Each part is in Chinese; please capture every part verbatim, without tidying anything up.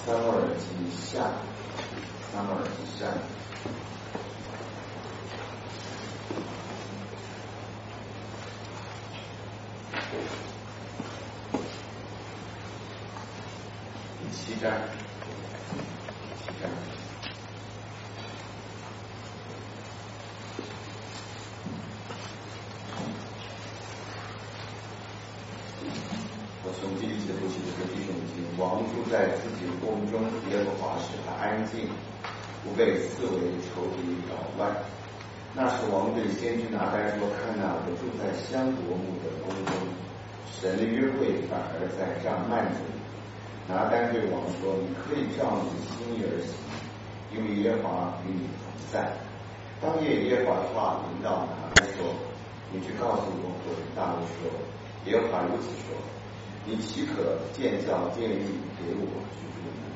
撒母耳记下，撒母耳记下。第七章，七章。我从第一节读起的是弟兄经，王住在自己宫中，耶和华使他安静，不被四围仇敌扰乱。那时王对先知拿单说：“看哪，我住在香柏木的宫中，神的约会反而在帐幔子里。”拿单对王说：“你可以照你的心意而行，因为耶和华与你同在。”当夜耶和华的话临到拿单说：“你去告诉我仆人大卫说，耶和华如此说。你岂可建造殿宇给我居住呢？”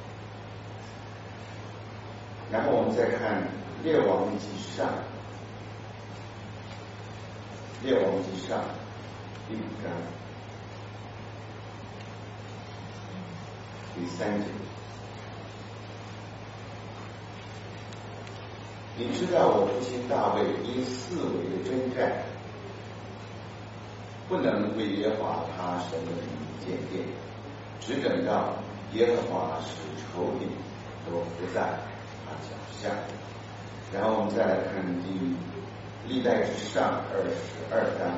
然后我们再看列王记上，列王记上第五章第三节。你知道我父亲大卫因四围的征战，不能为耶和华他神的名建殿，只等到耶和华使仇敌都伏在他脚下。然后我们再来看第历代之上二十二章，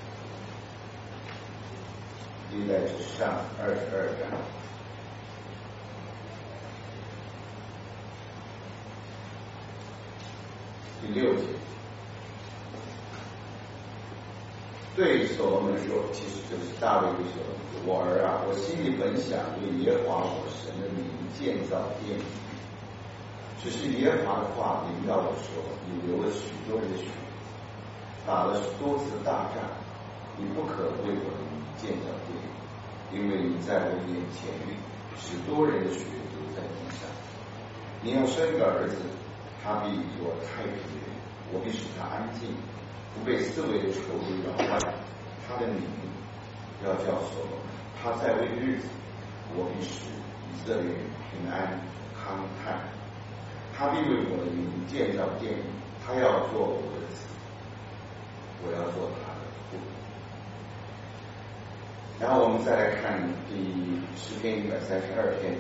历代之上二十二章第六节。对所罗门说，其实就是大卫对所罗门说：“我儿啊，我心里本想为耶和华我神的名建造殿宇，只是耶和华的话临到我说，你流了许多人的血，打了多次大仗，你不可为我的名建造殿宇，因为你在我眼前使多人的血流在地上。你要生个儿子，他必做太平人，我必使他安静，不被四围的仇敌扰乱。他的名要叫所罗门，他在位的日子，我必使以色列人平安康泰。他必为我的名建造殿宇，他要做我的子，我要做他的父。”然后我们再来看第诗篇一百三十二篇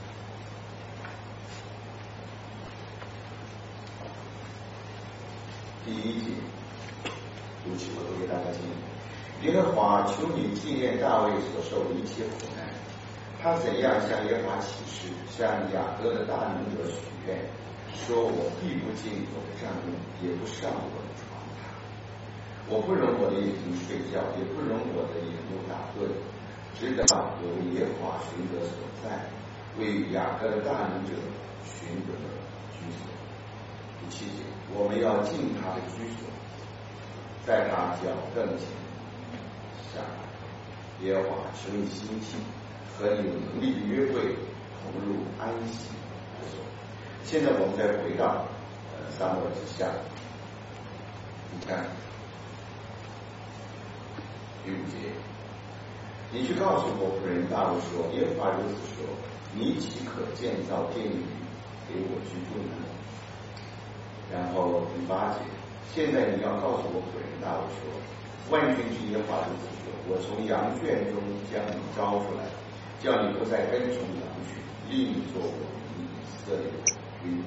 第一节，读起我读给大家听。耶和华，求你纪念大卫所受的一切苦难，他怎样向耶和华起誓，向雅各的大能者许愿，说：“我必不进我的帐幕，也不上我的床榻。我不容我的眼睛睡觉，也不容我的眼目打盹，直等我为耶和华寻得所在，为雅各的大能者寻得居所。”第七节，我们要进他的居所，在他脚凳前下来。耶和华使你兴起，和你有能力的约会同入安息之所。现在我们再回到呃撒母耳记下，你看第五节，你去告诉我仆人大卫说：“耶和华如此说，你岂可建造殿宇给我居住呢？”然后第八节，现在你要告诉我仆人大卫说：“万军之耶和华如此说，我从羊圈中将你招出来，叫你不再跟从羊群，立你做我民以色列的君。”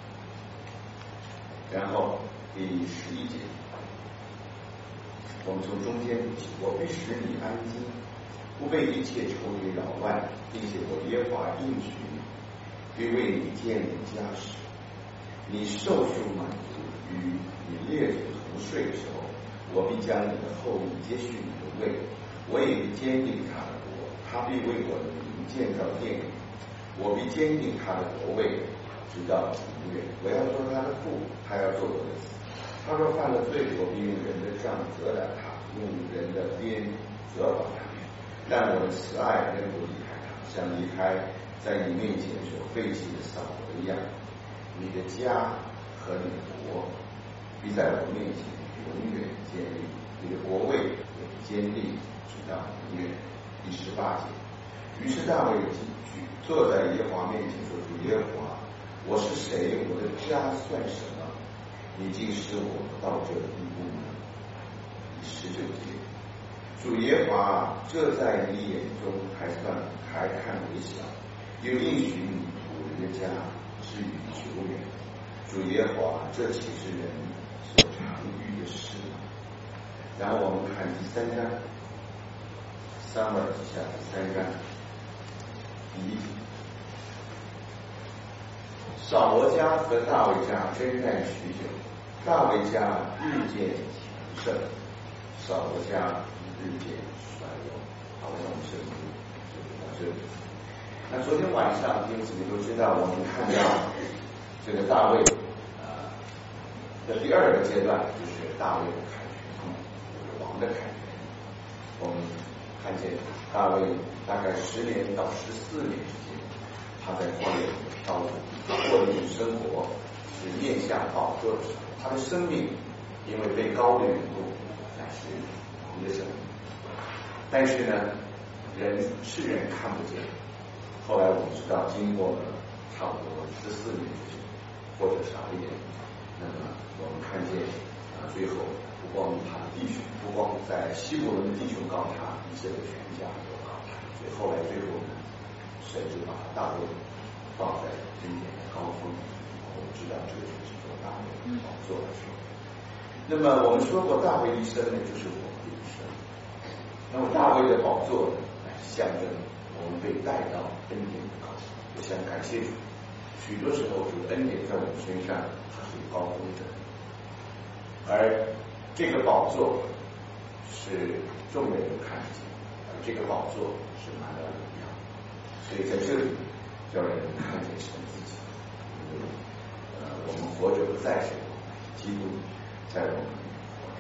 然后第十一节，我们从中间读起：“我必使你安静，不被一切仇敌扰乱，并且我耶和华应许你，必为你建立家室。你受数满足，与你列祖同睡的时候，我必将你的后裔接续你的位，我也必坚定他的国，他必为我的名建造殿宇，我必坚定他的国位，直到永远。我要做他的父，他要做我的子。他若犯了罪，我必用人的杖责打他，用人的鞭责罚他，让我的慈爱仍不离开他，像离开在你面前所废弃的扫罗一样。你的家和你的国必在我面前永远建立，你的国位也坚定直到永远。第十八节， 于是大卫举坐在耶和华面前说：“主耶和华，我是谁？我的家算什么？你竟使我到这地步呢？”第十九节，主耶和华，这在你眼中还算还看为小，又应许你仆人的家至于久远。主耶和华，这岂是人所常遇的事吗？然后我们看第三章，撒母耳记下第三章第一节。扫罗家和大卫家征战许久，大卫家日渐强盛，扫罗家日渐衰落。好，我们圣经就读到这里。那昨天晚上弟兄姊妹都知道，我们看到这个大卫啊的第二个阶段，就是大卫的凯旋，就是王的凯旋。我们看见大卫大概十年到十四年之间，他在旷野里漂流，过的一种生活是面向宝座的生活。他的生命因为被高的缘故，乃是王的生命。但是呢，人世人看不见。后来我们知道，经过了差不多十四年之久，或者少一点，那么我们看见啊，最后不光他的弟兄，不光在希伯伦的弟兄告他，以色列全家都告他，所以后来最后呢，神就把大卫放在今天的高峰。我们知道这个就是做大卫宝座的时候。那么我们说过，大卫一生呢，就是我们的一生。那么大卫的宝座呢，来象征我们被带到恩典的高峰。我想感谢主，许多时候主的恩典在我们身上，它是有高峰的。而这个宝座是众人都看不见，而这个宝座是满了荣耀，所以在这里叫人看见神自己。因为呃，我们活着不再是我们，基督在我们里面活着。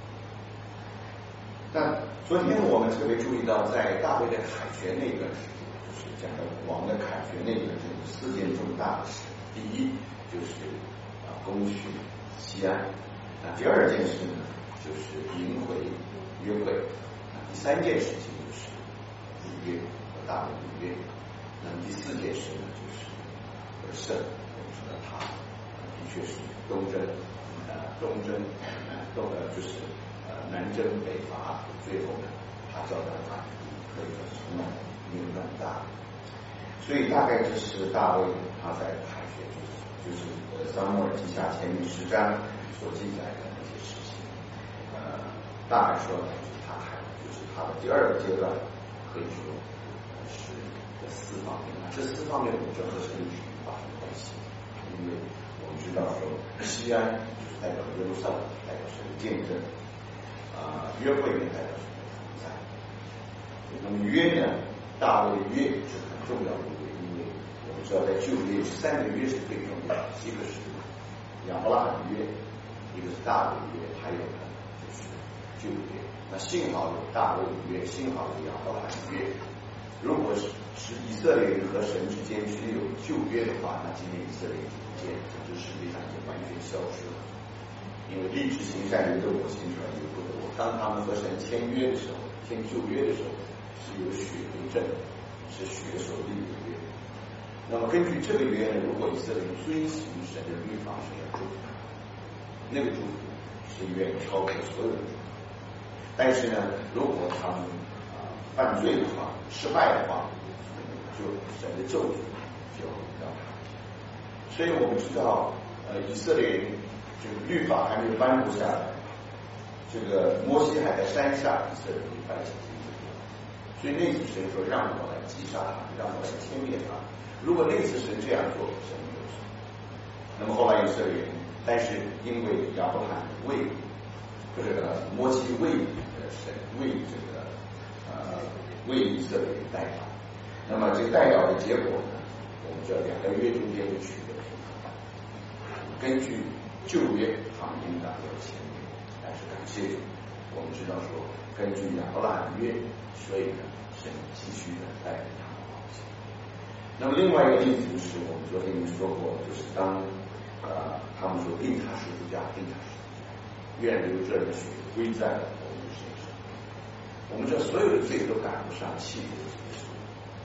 但昨天我们特别注意到，在大卫的凯旋那段时间，就是讲到王的凯旋那段时间，四件重大的事。第一就是啊攻取西安，那第二件事呢就是迎回约柜，那第三件事情就是立约和大卫立约，那么第四件事呢就是得胜。我们知道他的确是东征，呃东征，呃东呃就是呃南征北伐，最后呢他叫他大可以说是从那没有那么大。所以大概这是大卫他在凯旋之时，就是呃撒母耳记下前面十章所记载的那些事情。呃，大概说呢，就是他凯，就是他的第二个阶段，可以说是这四方面。这四方面我们知道和神的旨意发生关系，因为我们知道说西安就是代表耶路撒冷，代表神的见证，啊、呃，约会呢代表神的同在。那么约呢，大卫的约是很重要的一个，因为我们知道在旧约三个约是最重要的，一个是亚伯拉罕约，一个是大卫约，还有呢就是旧约。那幸好有大卫约，幸好有亚伯拉罕约。如果是是以色列人和神之间只有旧约的话，那今天以色列就不见，整个世界上就完全消失了。因为立志行善，由得我行出来由不得我。当他们和神签约的时候，签旧约的时候，是有血为证，是血所立的约。那么根据这个约呢，如果以色列人遵行神的律法，神要祝福他，那个祝福是远超过所有的祝福。但是呢，如果他们啊、呃、犯罪的话，失败的话，就神的咒诅就要他。所以我们知道，呃，以色列人这个律法还没有颁布下来，这个摩西还在山上，以色列人拜起金子。所以那次神说让我来击杀他，让我来歼灭他。如果那次神这样做，神没有什么。那么后来以色列人，但是因为亚伯拉罕为不是摩西为呃神为这个呃为以色列人代祷，那么这个代祷的结果呢，我们知道两个约中间就取得平衡。根据旧约他们应当要签约，但是感谢主，我们知道说根据亚伯拉罕约，所以呢神继续的带领他们往前。那么另外一个例子就是我们昨天已经说过，就是当呃他们说定他十字架，定他十字架，愿流这人的血归在我们身上。我们知道所有的罪都赶不上弃绝的罪，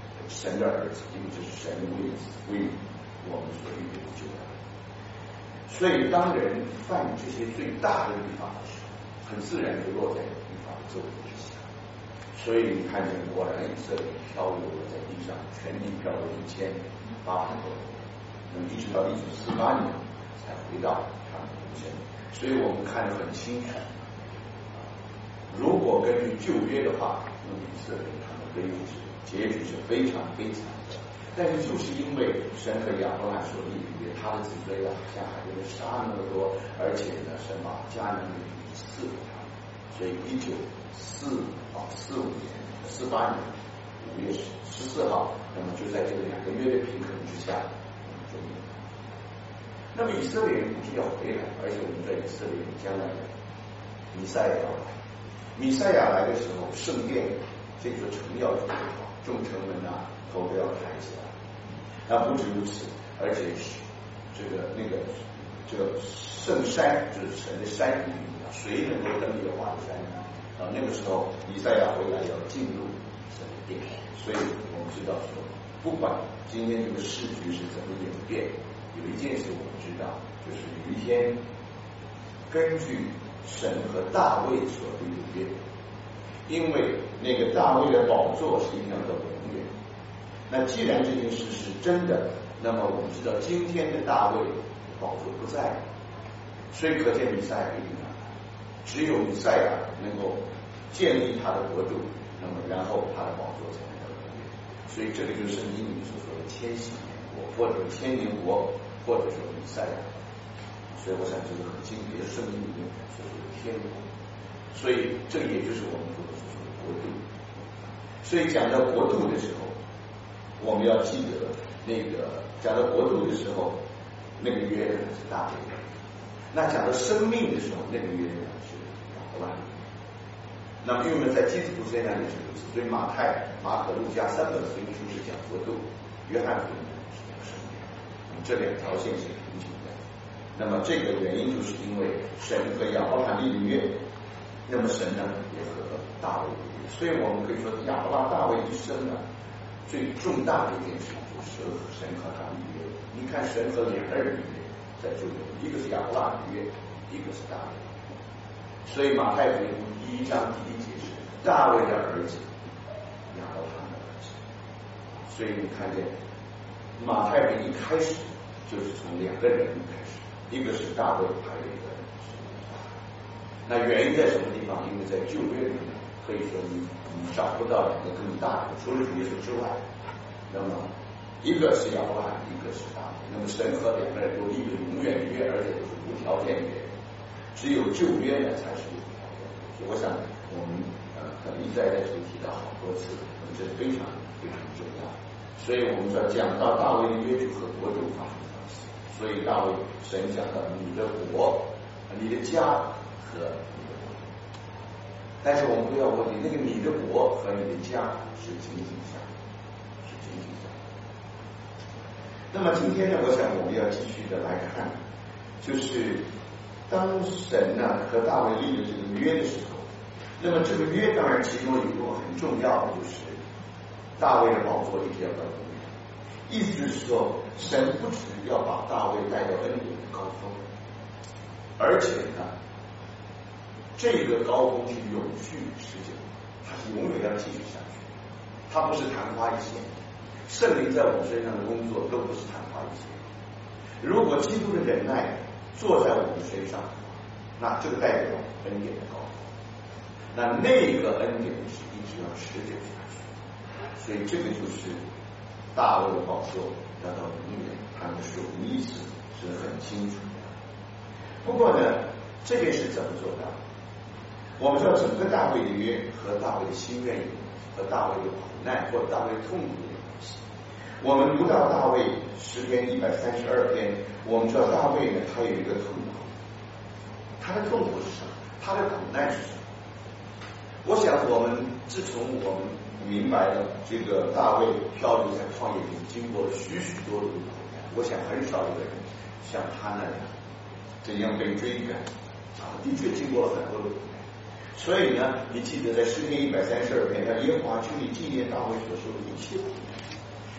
神的儿子，因为这是神为为我们所预备的救恩。所以当人犯这些最大的律法的时候，很自然就落在律法的咒诅之下。所以你看见果然以色列漂流在地上，全地漂流一千八百多年，那么一直到一九四八年才回到他们的祖先。所以我们看得很清楚，如果根据旧约的话，那么以色列他们背负是结局是非常非常的。但是就是因为神和亚伯拉罕所立的约，他的子孙啊像海边的沙那么多，而且呢神把迦南地赐给他们，所以一九四啊四五年四八年五月十四号，那么就在这个两个月的平衡之下，终于。那么以色列人不是要回来，而且我们在以色列人将来的弥赛亚要来。弥赛亚来的时候，圣殿这座城要筑好，众城门啊头都要抬起来。那不止如此，而且这个那个这个圣山就是神的山顶，谁能够登耶和华的山呢？啊，那个时候以赛亚回来要进入神的殿，所以我们知道说，不管今天这个世局是怎么演变，有一件事我们知道，就是有一天根据神和大卫所立的约，因为那个大卫的宝座是一定要到永远。那既然这件事是真的，那么我们知道今天的大卫宝座不在，所以可见弥赛亚一定要来。只有弥赛亚能够建立他的国度，那么然后他的宝座才能到永远。所以这个就是圣经里面所说的千禧年国，或者千年国，或者说弥赛亚。所以我想这个很清楚，也是圣经里面所说的天国。所以这也就是我们所说的国度。所以讲到国度的时候，我们要记得那个讲到国度的时候，那个约呢是大卫的；那讲到生命的时候，那个约呢是亚伯拉罕。那么因为在基督徒身上也是如此，所以马太、马可、路加三本福音书是讲国度，约翰福音是讲生命。这两条线是平行的。那么这个原因就是因为神和亚伯拉罕立的约，那么神呢也和大卫立约，所以我们可以说亚伯拉大卫一生呢最重大的一件事就是神和他立约。你看神和两个人立约在这里，一个是亚伯拉罕立约，一个是大卫。所以马太福音第一章第一节是大卫的儿子，亚伯拉罕的儿子。所以你看见马太福音一开始就是从两个人开始，一个是大卫，还有一个是亚伯拉罕。那原因在什么地方？因为在旧约里面可以说你你找不到两个更大的，除了主耶稣之外，那么一个是亚伯拉罕，一个是大卫。那么神和两个人都立了永远的约，而且都是无条件约。只有旧约呢才是有条件的。所以我想我们呃可能一再在这里提到好多次，这是非常非常重要。所以我们说讲到大卫的约就和国度发生关系。所以大卫神讲到你的国、你的家和你的国。但是我们不要忘记，那个你的国和你的家是紧紧相连，是紧紧相连。那么今天呢，我想我们要继续的来看，就是当神呢和大卫立了这个约的时候，那么这个约当然其中有一个很重要的，就是大卫的宝座一直要到永远。意思就是说，神不只要把大卫带到恩典的高峰，而且呢，这个高峰是永续持久，它是永远要继续下去，它不是昙花一现。圣灵在我们身上的工作都不是昙花一现。如果基督的忍耐坐在我们身上，那这个代表恩典的高峰，那那个恩典是一直要持久下去。所以这个就是大卫的宝座要到永远，它的属灵意思是很清楚的。不过呢，这件事怎么做到？我们知道整个大卫的约和大卫的心愿有关系，和大卫的苦难或者大卫的痛苦有关系。我们读到大卫诗篇一百三十二篇，我们知道大卫呢，他有一个痛苦，他的痛苦是什么？他的苦难是什么？我想我们自从我们明白了这个大卫漂流在旷野里经过了许许多多的苦难，我想很少有人像他那样怎样被追赶啊，的确经过了很多的苦难。所以呢，你记得在诗篇一百三十二篇，让耶和华求你纪念大卫所受的一切苦难。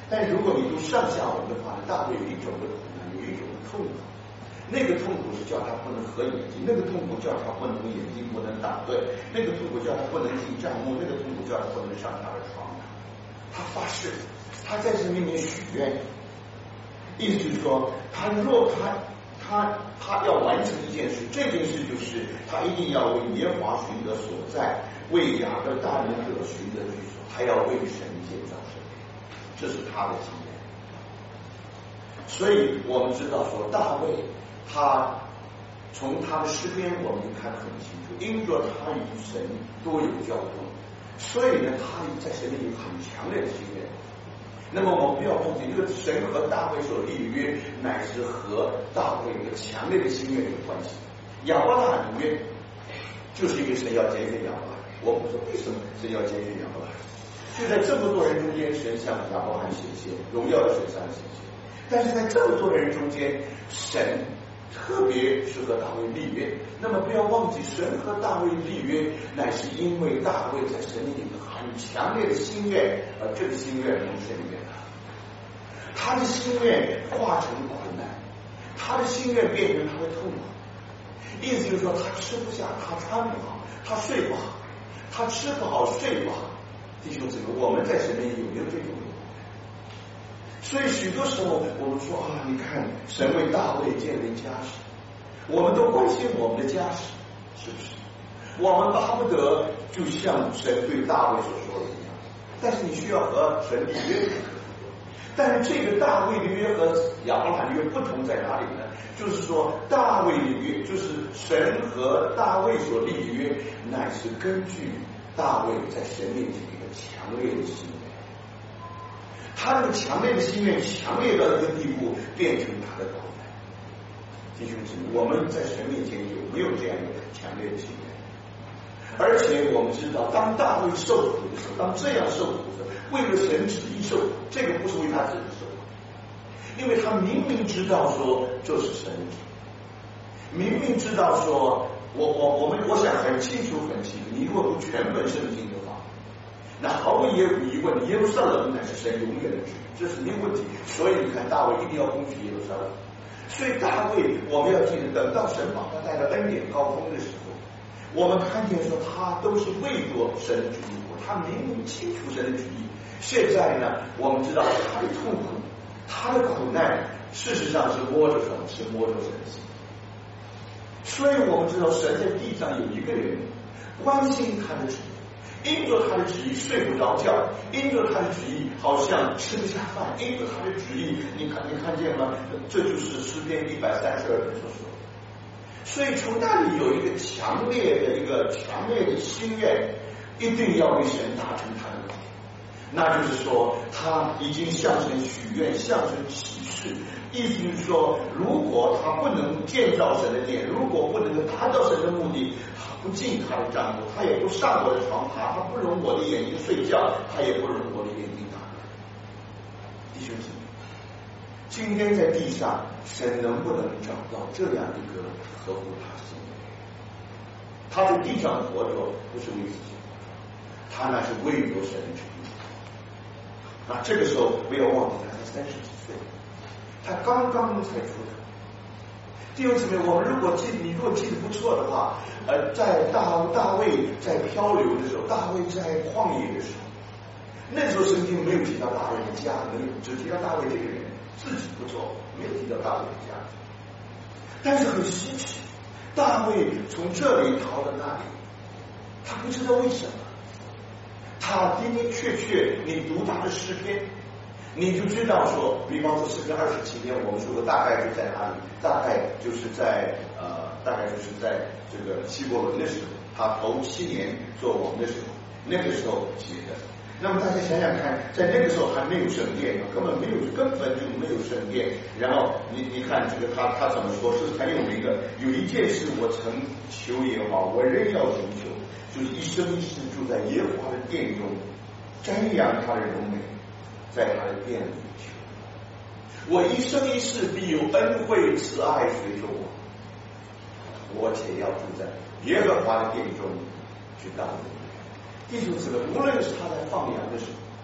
但如果你读上下文的话呢，大卫有一种的苦难，有一种的痛苦。那个痛苦是叫他不能合眼睛，那个痛苦叫他不能眼睛不能打盹，那个痛苦叫他不能进帐幕，那个痛苦叫他不能上他的床。他发誓，他在神面前许愿，意思就是说，他若他他他要完成一件事，这件事就是他一定要为耶和华寻得所在，为雅各大人可寻得居所，他要为神建造圣殿，这是他的心愿。所以我们知道说，大卫他从他的诗篇我们看得很清楚，因着他与神多有交通，所以呢，他在神里有很强烈的心愿。那么我们不要忘记，这个神和大卫所立的约，乃是和大卫一个强烈的心愿有关系。亚伯拉罕的约，就是因为神要拣选亚伯拉罕。我们说为什么神要拣选亚伯拉罕？就在这么多人中间，神向亚伯拉罕显现，荣耀的神向他显现。但是在这么多人中间，神特别是和大卫立约。那么不要忘记，神和大卫立约，乃是因为大卫在神里有很强烈的心愿，而这个心愿蒙神悦纳。他的心愿化成苦难，他的心愿变成他的痛苦。意思就是说，他吃不下，他穿不好，他睡不好，他吃不好，睡不好。弟兄姊妹，我们在神里有没有这种？所以许多时候我们说啊，你看神为大卫建立家室，我们都关心我们的家室，是不是？我们巴不得就像神对大卫所说的一样，但是你需要和神立约。但是这个大卫的约和亚伯拉罕的约不同在哪里呢？就是说大卫的约，就是神和大卫所立的约，乃是根据大卫在神面前一个强烈的心愿。他那个强烈的心愿，强烈到一个地步，变成他的苦难。弟兄姊妹，我们在神面前有没有这样的强烈的心愿？而且我们知道，当大卫受苦的时候，当这样受苦的时候，为了神旨意受苦，这个不是为他自己受苦，因为他明明知道说这是神的旨意，明明知道说，我我我们我想很清楚很清楚，你如果读全本圣经的话，那毫无疑问，耶路撒冷乃是神永远的旨意，这是没有问题。所以你看，大卫一定要攻取耶路撒冷。所以大卫，我们要记得，等到神把他带到恩典高峰的时候，我们看见说他都是为着神的旨意，他明明清楚神的旨意。现在呢，我们知道他的痛苦，他的苦难，事实上是摸着什么？是摸着神的心。所以我们知道，神在地上有一个人关心他的旨意。因着他的旨意睡不着觉，因着他的旨意好像吃不下饭，因着他的旨意，你看你看见吗？这就是诗篇一百三十二篇所说的。所以从那里有一个强烈的一个强烈的心愿，一定要为神达成他的目的。那就是说，他已经向神许愿，向神起誓，意思就是说，如果他不能建造神的殿，如果不能够达到神的目的，他不进他的帐幕，他也不上我的床爬，他不容我的眼睛睡觉，他也不容我的眼睛打盹。弟兄姊妹，今天在地上，神能不能找到这样一个合乎他心意？他在地上活着，不是为自己活着，他那是为着神的旨意。啊，这个时候不要忘记，他才三十几岁，他刚刚才出头。弟兄姊妹，我们如果记，你如果记得不错的话，呃，在大大卫在漂流的时候，大卫在旷野的时候，那时候圣经没有提到大卫的家，没有，只提到大卫这个人自己不错，没有提到大卫的家。但是很稀奇，大卫从这里逃到那里，他不知道为什么。他的的确确，你读他的诗篇，你就知道说，比方说诗篇二十七篇，我们说过大概就在哪里，大概就是在呃，大概就是在这个希伯伦的时候，他头七年做王的时候，那个时候写的。那么大家想想看，在那个时候还没有圣殿，根本没有，根本就没有圣殿。然后你你看这个他他怎么说？是很有名的。有一件事我曾求耶和华，我仍要寻求，就是一生一世住在耶和华的殿中，瞻仰他的荣美，在他的殿里求。我一生一世必有恩惠慈爱随着我，我且要住在耶和华的殿中，直到永远。弟兄姊妹，无论是他在放羊的时候，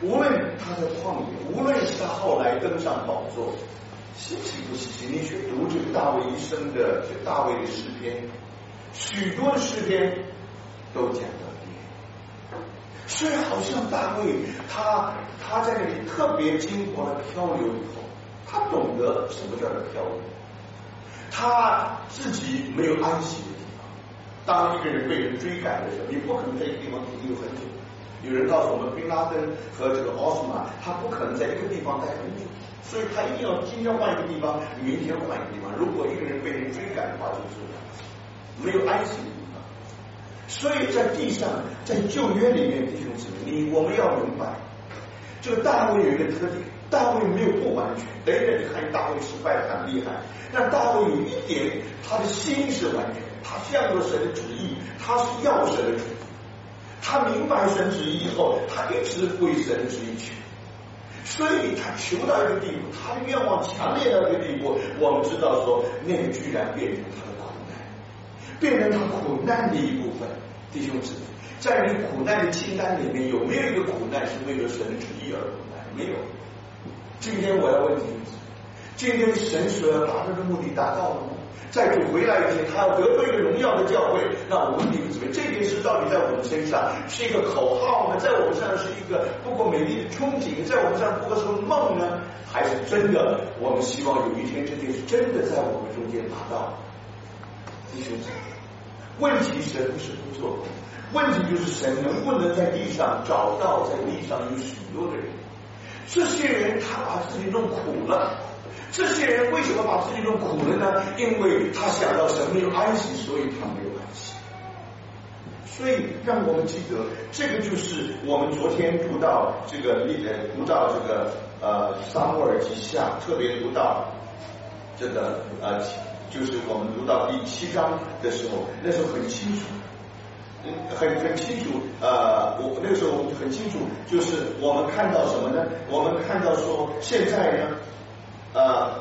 无论他在旷野，无论是他后来登上宝座，稀奇不稀奇？你去读这个大卫一生的这大卫的诗篇，许多的诗篇都讲到地，所以好像大卫他他在那里特别经过了漂流以后，他懂得什么叫做漂流，他自己没有安息的地方。当一个人被人追赶的时候，你不可能在一个地方停留很久。有人告诉我们，宾拉登和这个奥斯曼，他不可能在一个地方待很久，所以他一定要今天换一个地方，明天换一个地方。如果一个人被人追赶的话，就是没有安息的地方。所以在地上，在旧约里面，弟兄姊妹，你我们要明白，这个大卫有一个特点，大卫没有不完全。等一等，你看大卫失败很厉害，但大卫有一点，他的心是完全，他向着神的旨意，他是要神的旨意。他明白神旨意以后，他一直为神的旨意求，所以他求到一个地步，他的愿望强烈到一个地步，我们知道说，那个居然变成他的苦难，变成他苦难的一部分。弟兄姊妹，在你苦难的清单里面，有没有一个苦难是为了神的旨意而苦难？没有。今天我要问弟兄姊妹，今天神所要达到的目的达到了吗？在主回来以前，他要得到一个荣耀的教会，那我们弟兄姊妹，这件事到底在我们身上是一个口号呢，在我们身上是一个不过美丽的憧憬，在我们身上不过是个梦呢，还是真的？我们希望有一天这件事真的在我们中间达到。弟兄姊妹，问题神不是不做工，问题就是神能不能在地上找到在地上有许多的人，这些人他把自己弄苦了。这些人为什么把自己弄苦了呢？因为他想到神没有安息，所以他没有安息。所以让我们记得，这个就是我们昨天读到这个呃读到这个呃撒母耳记下，特别读到这个呃就是我们读到第七章的时候，那时候很清楚。很很清楚，呃，我那个时候我们很清楚，就是我们看到什么呢？我们看到说，现在呢，呃，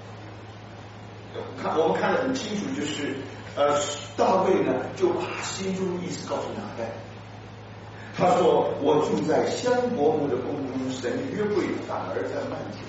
看我们看得很清楚，就是呃，大卫呢就把心中的意思告诉拿单，他说：“我住在香柏木的宫中，神约柜反而在幔前。”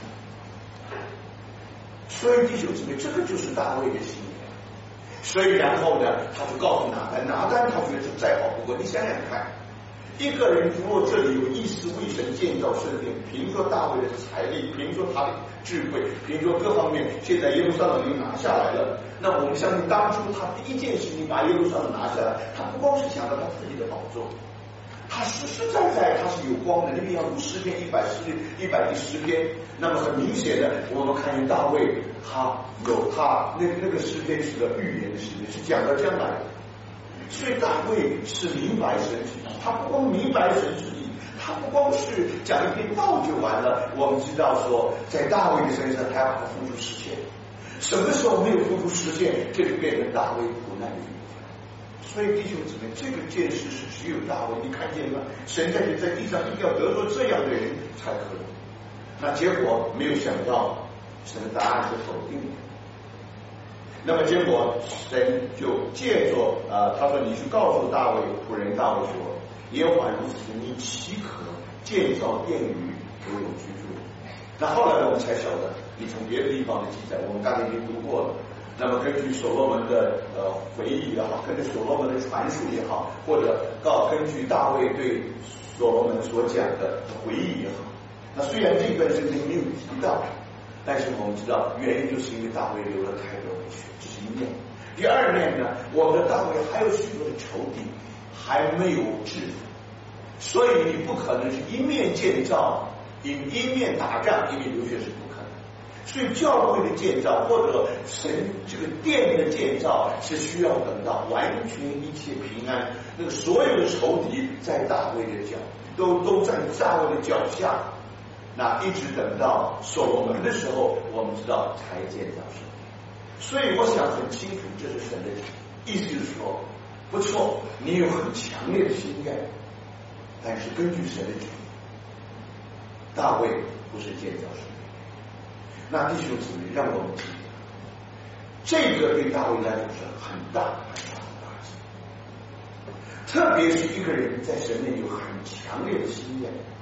所以弟兄姊妹，这个就是大卫的心。所以然后呢，他就告诉拿单，拿单他觉得这再好不过。你想想看，一个人如果这里有意思为神建造圣殿，凭说大卫的财力，凭说他的智慧，凭说各方面，现在耶路撒冷已经拿下来了，那我们相信当初他第一件事情把耶路撒冷拿下来，他不光是想到他自己的宝座，他实实在在他是有光的。那边要读诗篇一百十一百第十篇，那么很明显的，我们看见大卫他有他那那个诗篇是个预言的诗篇，是讲到将来的。所以大卫是明白神旨意，他不光明白神旨意，他不光是讲一篇道就完了。我们知道说，在大卫的身上，他要把它付诸实现。什么时候没有付诸实现，这就变成大卫苦难的一部分。所以弟兄姊妹，这个件事是只有大卫，你看见吗？神在在地上一定要得着这样的人才可以。那结果没有想到，神的答案是否定的。那么结果神就借着啊、呃，他说：“你去告诉大卫仆人大卫说，耶和华如此，你岂可建造殿宇给我居住？”那后来我们才晓得，你从别的地方的记载，我们刚才已经读过了。那么根据所罗门的呃回忆也好，根据所罗门的传述也好，或者告根据大卫对所罗门所讲的回忆也好，那虽然这段圣经没有提到，但是我们知道原因就是因为大卫流了太多的血，这是一面。第二面呢，我们的大卫还有许多的仇敌还没有制服，所以你不可能是一面建造，一一面打仗，一面流血是不可能。所以教会的建造或者神这个殿的建造是需要等到完全一切平安，那个所有的仇敌在大卫的脚都都在大卫的脚下，那一直等到所罗门的时候，我们知道才建造圣殿。所以我想很清楚，这是神的意思，就是说，不错，你有很强烈的心愿，但是根据神的旨意，大卫不是建造圣殿。那弟兄姊妹，让我们记得，这个对大卫来讲是很大很大的打击。特别是一个人在神内有很强烈的心愿，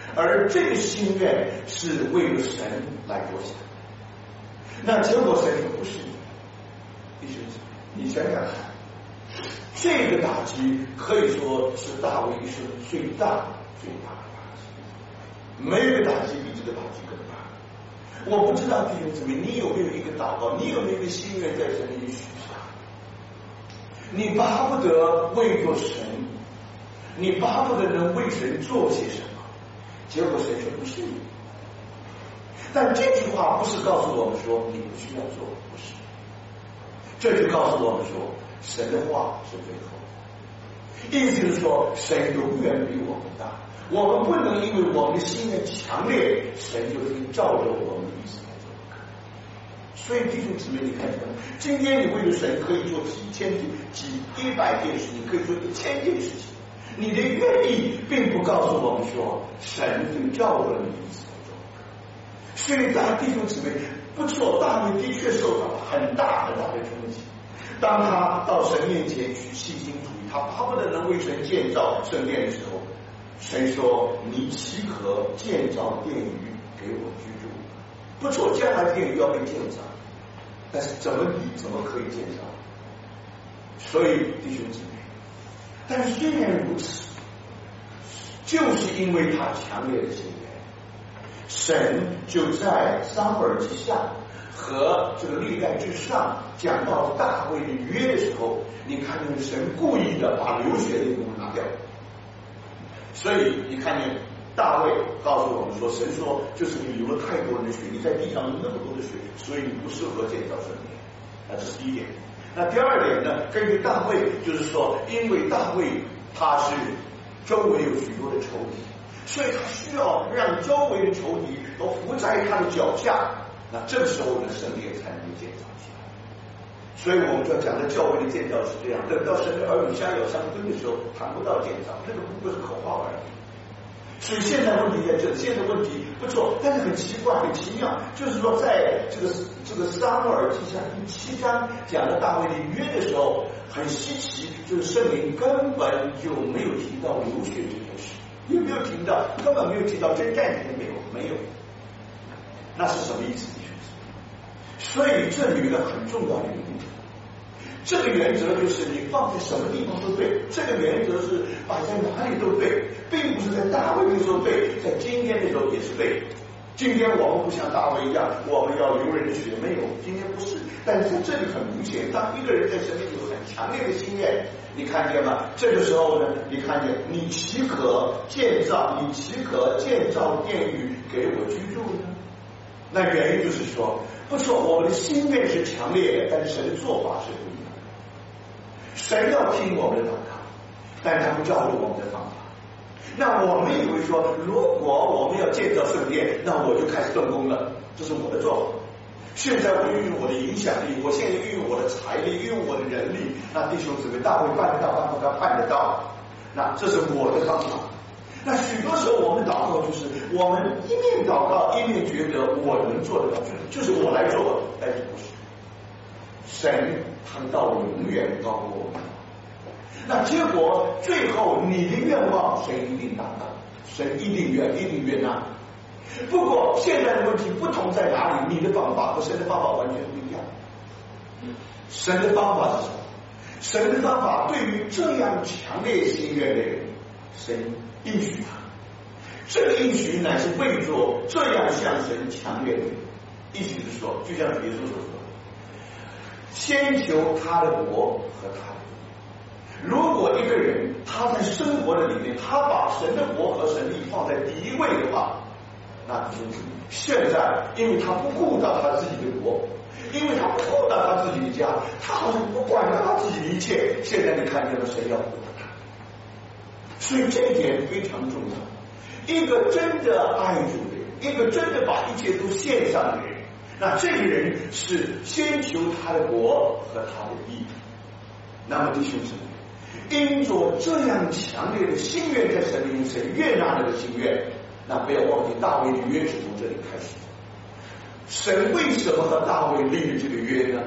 而这个心愿是为了神来着想。那结果神说不是你，弟兄姊妹，你想想看，这个打击可以说是大卫一生最大最大的打击，没有一个打击比这个打击更大。我不知道弟兄姊妹，你有没有一个祷告，你有没有一个心愿在神里许下？你巴不得为着神，你巴不得能为神做些什么，结果神说不是你。但这句话不是告诉我们说你不需要做，不是，这就告诉我们说神的话是最后的，意思就是说神永远比我们大，我们不能因为我们的心愿强烈，神就可以照着我们的意思来做。所以弟兄姊妹，你看看，今天你为了神可以做几千件、几一百件事，你可以做一千件事情，你的愿意并不告诉我们说神就照着你的意思来做。所以大家弟兄姊妹，不错，大卫的确受到很大很大的冲击。当他到神面前去细心主义，他巴不得能为神建造圣殿的时候，神说：“你岂可建造殿宇给我居住？”不错，将来殿宇要被建造，但是怎么你怎么可以建造？所以弟兄姊妹，但是虽然如此，就是因为他强烈的心愿，神就在撒母耳记下和这个历代之上讲到大卫的约的时候，你看见神故意的把流血的部分拿掉。所以你看见大卫告诉我们说，神说就是你流了太多人的血，你在地上有那么多的血，所以你不适合建造圣殿。那这是第一点。那第二点呢，根据大卫就是说，因为大卫他是周围有许多的仇敌，所以他需要让周围的仇敌都伏在他的脚下，那这个时候呢，圣殿才能建造起来。所以我们就讲的教会的建造是这样，等到神的儿女相有相跟的时候，谈不到建造，这个不过是口号而已。所以现在问题在这里，现在问题不错，但是很奇怪很奇妙，就是说在这个这个撒母耳记下第七章讲的大卫的约的时候，很稀奇，就是圣灵根本就没有提到流血这件事，也没有提到，根本没有提到征战也没有没有。那是什么意思？所以这里有一个很重要的原则，这个原则就是你放在什么地方都对，这个原则是摆在哪里都对，并不是在大卫的时候对，在今天的时候也是对。今天我们不像大卫一样，我们要流人的血，没有，今天不是。但是在这里很明显，当一个人在神里有很强烈的心愿，你看见吗？这个时候呢，你看见你岂可建造，你岂可建造殿宇给我居住呢？那原因就是说，不错，我们的心愿是强烈的，但是神的做法是不一样的。神要听我们的祷告，但他不照着我们的方法。那我们以为说，如果我们要建造圣殿，那我就开始动工了，这是我的做法。现在我运用我的影响力，我现在运用我的财力，运用我的人力，那弟兄姊妹，大会办得到，办不到，办得到，那这是我的方法。那许多时候我们祷告就是我们一面祷告一面觉得我能做得到，就是我来做，但是不是神他的道路永远高过我们。那结果最后你的愿望神一定达到，神一定愿一定悦纳。不过现在的问题不同在哪里？你的方法和神的方法完全不一样。神的方法是什么？神的方法对于这样强烈心愿的人，神应许他，这个应许乃是为着这样向神强烈的人。意思是说，就像耶稣所说的，先求他的国和他的义。如果一个人他在生活的里面，他把神的国和神的义放在第一位的话，那就是现在因为他不顾到他自己的国，因为他不顾到他自己的家，他好像不管到他自己的一切。现在你看见了谁要顾他？所以这一点非常重要。一个真的爱主的人，一个真的把一切都献上的人，那这个人是先求他的国和他的义。那么弟兄姊妹，因着这样强烈的心愿在神里面，神悦纳那个心愿，那不要忘记大卫的约是从这里开始。神为什么和大卫立了这个约呢？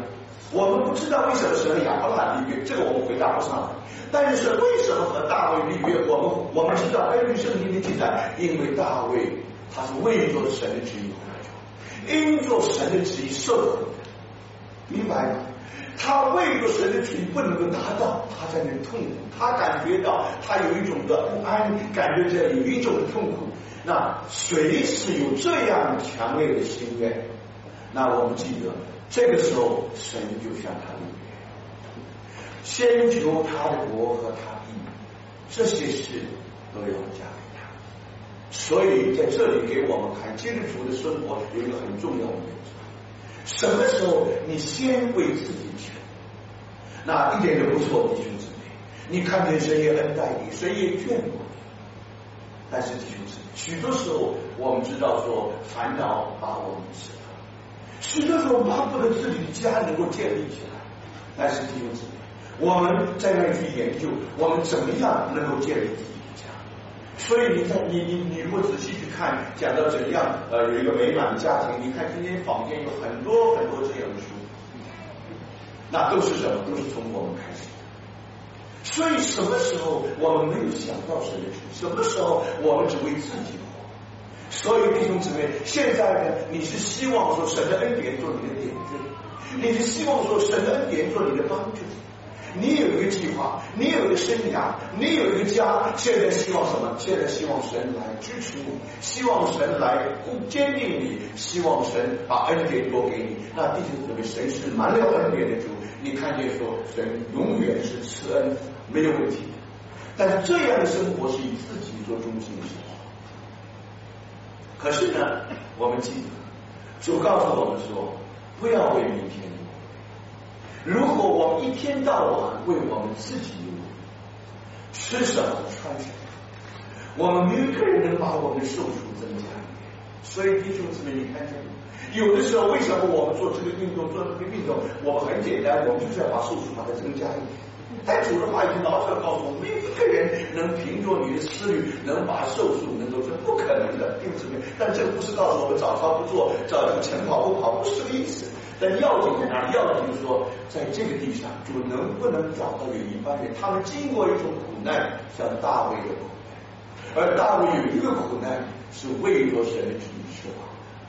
我们不知道为什么神和亚伯拉罕立约，这个我们回答不上来。但是为什么和大卫立约？我们我们知道根据圣经的记载，因为大卫他是为着神的旨意活着，因着神的旨意受苦的，明白吗？他为着神的旨意不能够达到，他在那里痛苦，他感觉到他有一种的不安，感觉这有一种的痛苦。那谁是有这样强烈的心愿？那我们记得这个时候神就向他立约，先求他的国和他的义，这些事都要加给他。所以在这里给我们看基督徒的生活有一个很重要的原则，什么时候你先为自己求，那一点都不错，弟兄姊妹，你看见神也恩待你，神也眷顾你。但是弟兄姊妹，许多时候我们知道说烦恼把我们吃了，许多时候巴不得自己的家能够建立起来，但是弟兄姊妹，我们在那里去研究我们怎么样能够建立自己的家。所以你看，你你你如果仔细去看，讲到怎样呃有一个美满的家庭，你看今天坊间有很多很多这样的书，那都是什么？都是从我们开始。所以什么时候我们没有想到神的旨意？什么时候我们只为自己活？所以弟兄姊妹，现在呢，你是希望说神的恩典做你的点缀，你是希望说神的恩典做你的帮助。你有一个计划，你有一个生涯，你有一个家，现在希望什么？现在希望神来支持你，希望神来坚定你，希望神把恩典多给你。那弟兄姊妹，神是满了恩典的主，你看见说神永远是赐恩，没有问题的。但是这样的生活是以自己做中心的生活。可是呢，我们记得主告诉我们说，不要为明天忧虑。如果我们一天到晚为我们自己忧虑，吃什么穿什么，我们没有一个人能把我们的寿数增加一点。所以弟兄姊妹，你看见有的时候为什么我们做这个运动做这个运动，我们很简单，我们就是要把寿数把它增加一点。但主的话已经老早告诉我们，没有一个人能凭着你的思虑能把寿数能够，这不可能的，弟兄姊妹。但这个不是告诉我们早操不做，早晨晨跑不跑，不是这个意思。但要紧在哪里？要紧就是说，在这个地上，主能不能找到有一般人，他们经过一种苦难，像大卫的苦难，而大卫有一个苦难是为着神的旨意设防。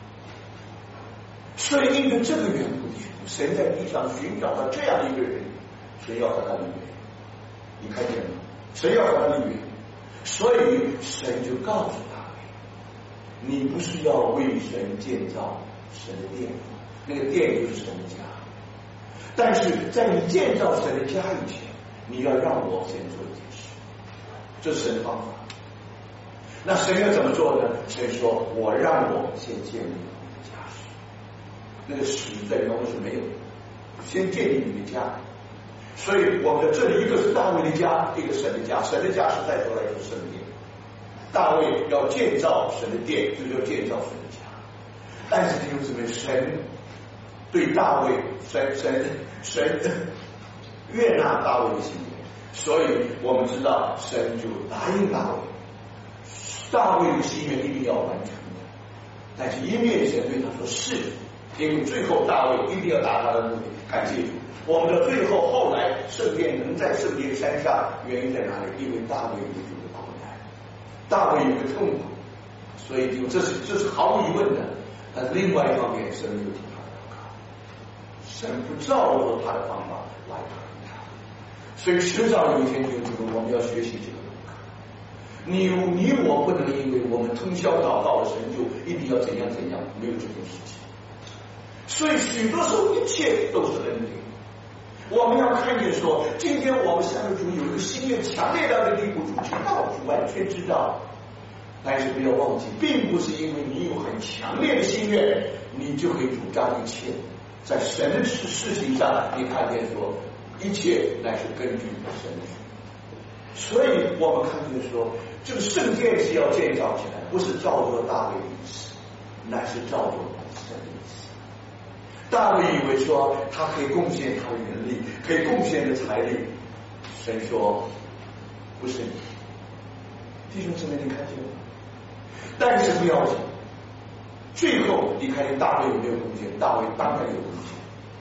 所以因为这个缘故，神在地上寻找到这样的一个人，神要和他立约。你看见吗？神要和他立约，所以神就告诉大卫，你不是要为神建造神的殿，那个殿就是神的家，但是在你建造神的家以前，你要让我先做一件事，这是神的方法。那神要怎么做呢？神说，我让我先建立你的家室，那个室在原文是没有的，先建立你的家。所以我们这里一个是大卫的家，一个神的家。神的家是再说来说圣殿，大卫要建造神的殿，就叫建造神的家。但是弟兄姊妹，神对大卫，神神神悦纳大卫的心愿，所以我们知道神就答应大卫，大卫的心愿一定要完成的。但是一面神对他说是，因为最后大卫一定要达他的目的。感谢主，我们的最后后来圣殿能在圣殿山上，原因在哪里？因为大卫有这个苦难，大卫有个痛苦，所以就这是这是毫无疑问的。但是另外一方面，神又听他的祷告，神不照着他的方法来答应他，所以迟早有一天，弟兄姊妹，我们要学习这个功课。你你我不能因为我们通宵祷告的成就，一定要怎样怎样，没有这件事情。所以许多时候一切都是恩典。我们要看见说，今天我们向着主有一个心愿强烈到的地步，主知道，主完全知道。但是不要忘记，并不是因为你有很强烈的心愿，你就可以主张一切。在神的事事情上，你看见说，一切乃是根据神的旨意。所以我们看见说，这个圣殿是要建造起来，不是照着大卫的意思，乃是照着神的意思。大卫以为说他可以贡献他的人力，可以贡献的财力，神说不是你。弟兄姊妹，你看见吗？但是不要紧，最后你看见大卫有没有贡献？大卫当然有贡献，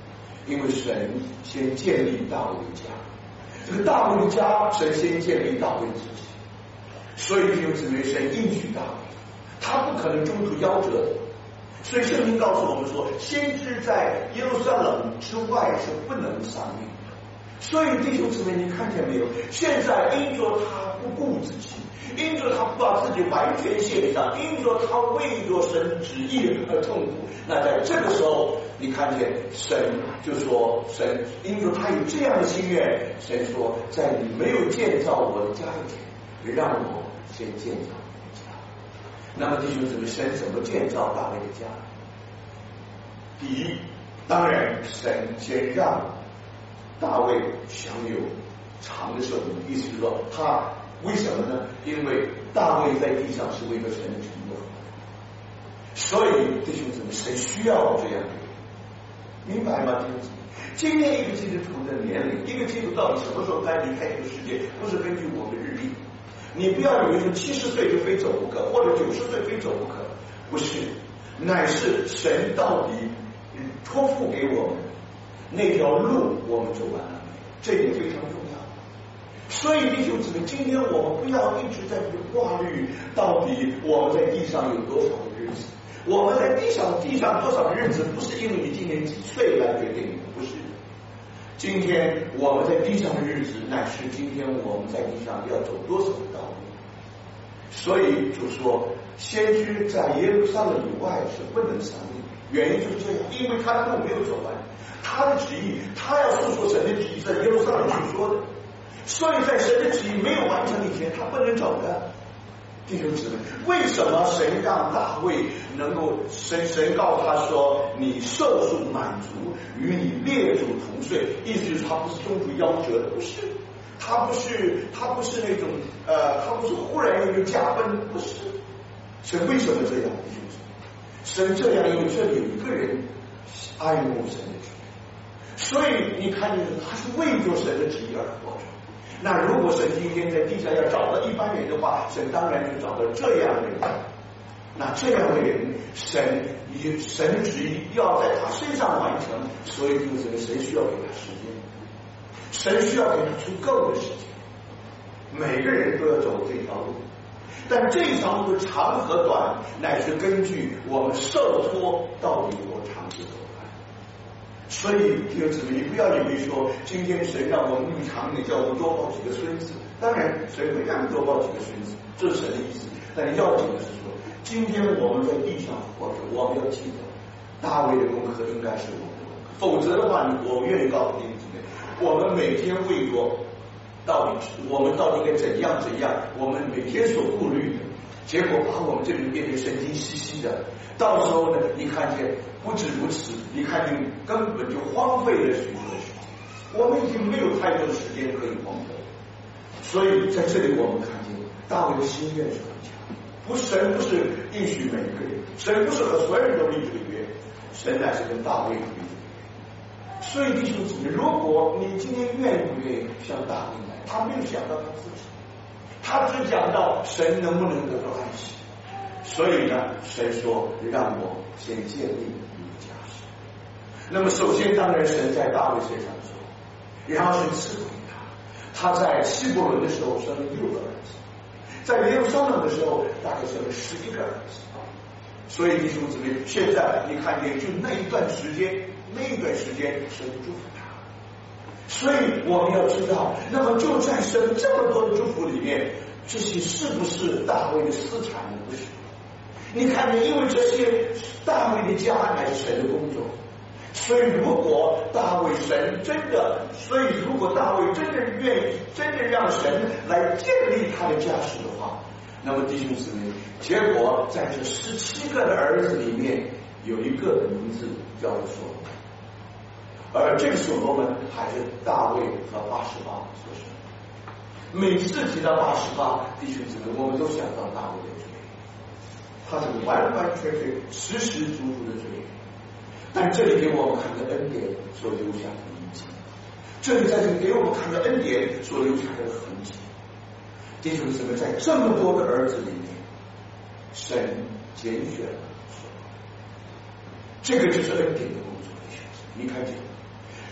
因为神先建立大卫的家，这个大卫的家，神先建立大卫自己，所以就只为神应许大卫，他不可能中途夭折。所以圣经告诉我们说，先知在耶路撒冷之外是不能丧命的。所以弟兄姊妹，你看见没有？现在因着他不顾自己，因着他不把自己完全献上，因着他为着神旨意而痛苦，那在这个时候，你看见神就说，神因着他有这样的心愿，神说，在你没有建造我的家以前，让我先建造你的家。那么弟兄姊妹，神怎么建造大卫的家？第一，当然神先让大卫享有长的寿命，意思是说，他为什么呢？因为大卫在地上是为了神的旨意而活，所以弟兄姊妹，神需要这样的人，明白吗？弟兄姊妹，今天一个基督徒的年龄，一个基督徒到底什么时候该离开这个世界，不是根据我们日历。你不要以为说七十岁就非走不可，或者九十岁非走不可，不是，乃是神到底托付给我们那条路，我们走完了没有？这点非常重要。所以弟兄姊妹，今天我们不要一直在挂虑到底我们在地上有多少的日子，我们在地上地上多少的日子，不是因为你今年几岁来决定的，不是。今天我们在地上的日子，乃是今天我们在地上要走多少的道路。所以就说，先知在耶路撒冷以外是不能丧命，原因就是这样，因为他的路没有走完，他的旨意，他要诉说神的旨意在耶路撒冷去说的，所以在神的旨意没有完成以前，他不能走的。弟兄姊妹，为什么神让大卫能够神神告诉他说，你寿数满足，与你列祖同岁，意思就是他不是中途夭折的，不是，他不是他不是那种呃，他不是忽然有加分，不是。神为什么这样？弟兄姊妹，神这样，因为这里有一个人爱慕神的旨意，所以你看见他是为着神的旨意而活着。那如果神今天在地上要找到一般人的话，神当然就找到这样的人。那这样的人，神以神的旨意要在他身上完成，所以就是神需要给他时间，神需要给他足够的时间。每个人都要走这条路，但这条路的长和短，乃是根据我们受托到底多长久。所以弟兄姊妹，你不要以为说今天神让我们入场，你叫我们多抱几个孙子。当然神会让你多抱几个孙子，这是神的意思。但要紧的是说，今天我们在地上活着，我们要记得大卫的功课应该是我们的功课，否则的话，我愿意告诉弟兄姊妹，我们每天为着到底我们到底应该怎样怎样，我们每天所顾虑的，结果把我们这里变成神经兮兮的，到时候呢，你看见不止如此，你看见根本就荒废了许多的时间，我们已经没有太多的时间可以荒废。所以在这里我们看见大卫的心愿是很强，不是神不是应许每一个人，神不是和所有人都立这个约，神乃是跟大卫立这个约。所以弟兄姊妹，如果你今天愿意不愿意像大卫来，他没有想到他自己，他只讲到神能不能得到安息。所以呢，神说让我先建立一个家室。那么首先当然神在大卫身上说，然后是赐福给他，他在希伯伦的时候生了六个儿子，在耶路撒冷的时候大概生了十一个儿子。所以弟兄姊妹，现在你看见就那一段时间，那一段时间神祝福他。所以我们要知道，那么就在神这么多的祝福里面，这些是不是大卫的私产呢？不是。你看见，因为这些大卫的家乃是神的工作，所以如果大卫神真的，所以如果大卫真的愿意，真的让神来建立他的家室的话，那么弟兄姊妹，结果在这十七个的儿子里面，有一个的名字叫做所罗门，而这个所罗门还是大卫和八十八所生。每次提到八十八，弟兄姊妹，我们都想到大卫的罪，他是完完全全实实足足的罪人。但这里给我们看的恩典所留下的印记，这里在这里给我们看的恩典所留下的痕迹。弟兄姊妹，在这么多的儿子里面，神拣选了所罗门，这个就是恩典的工作。弟兄姊妹，你看见，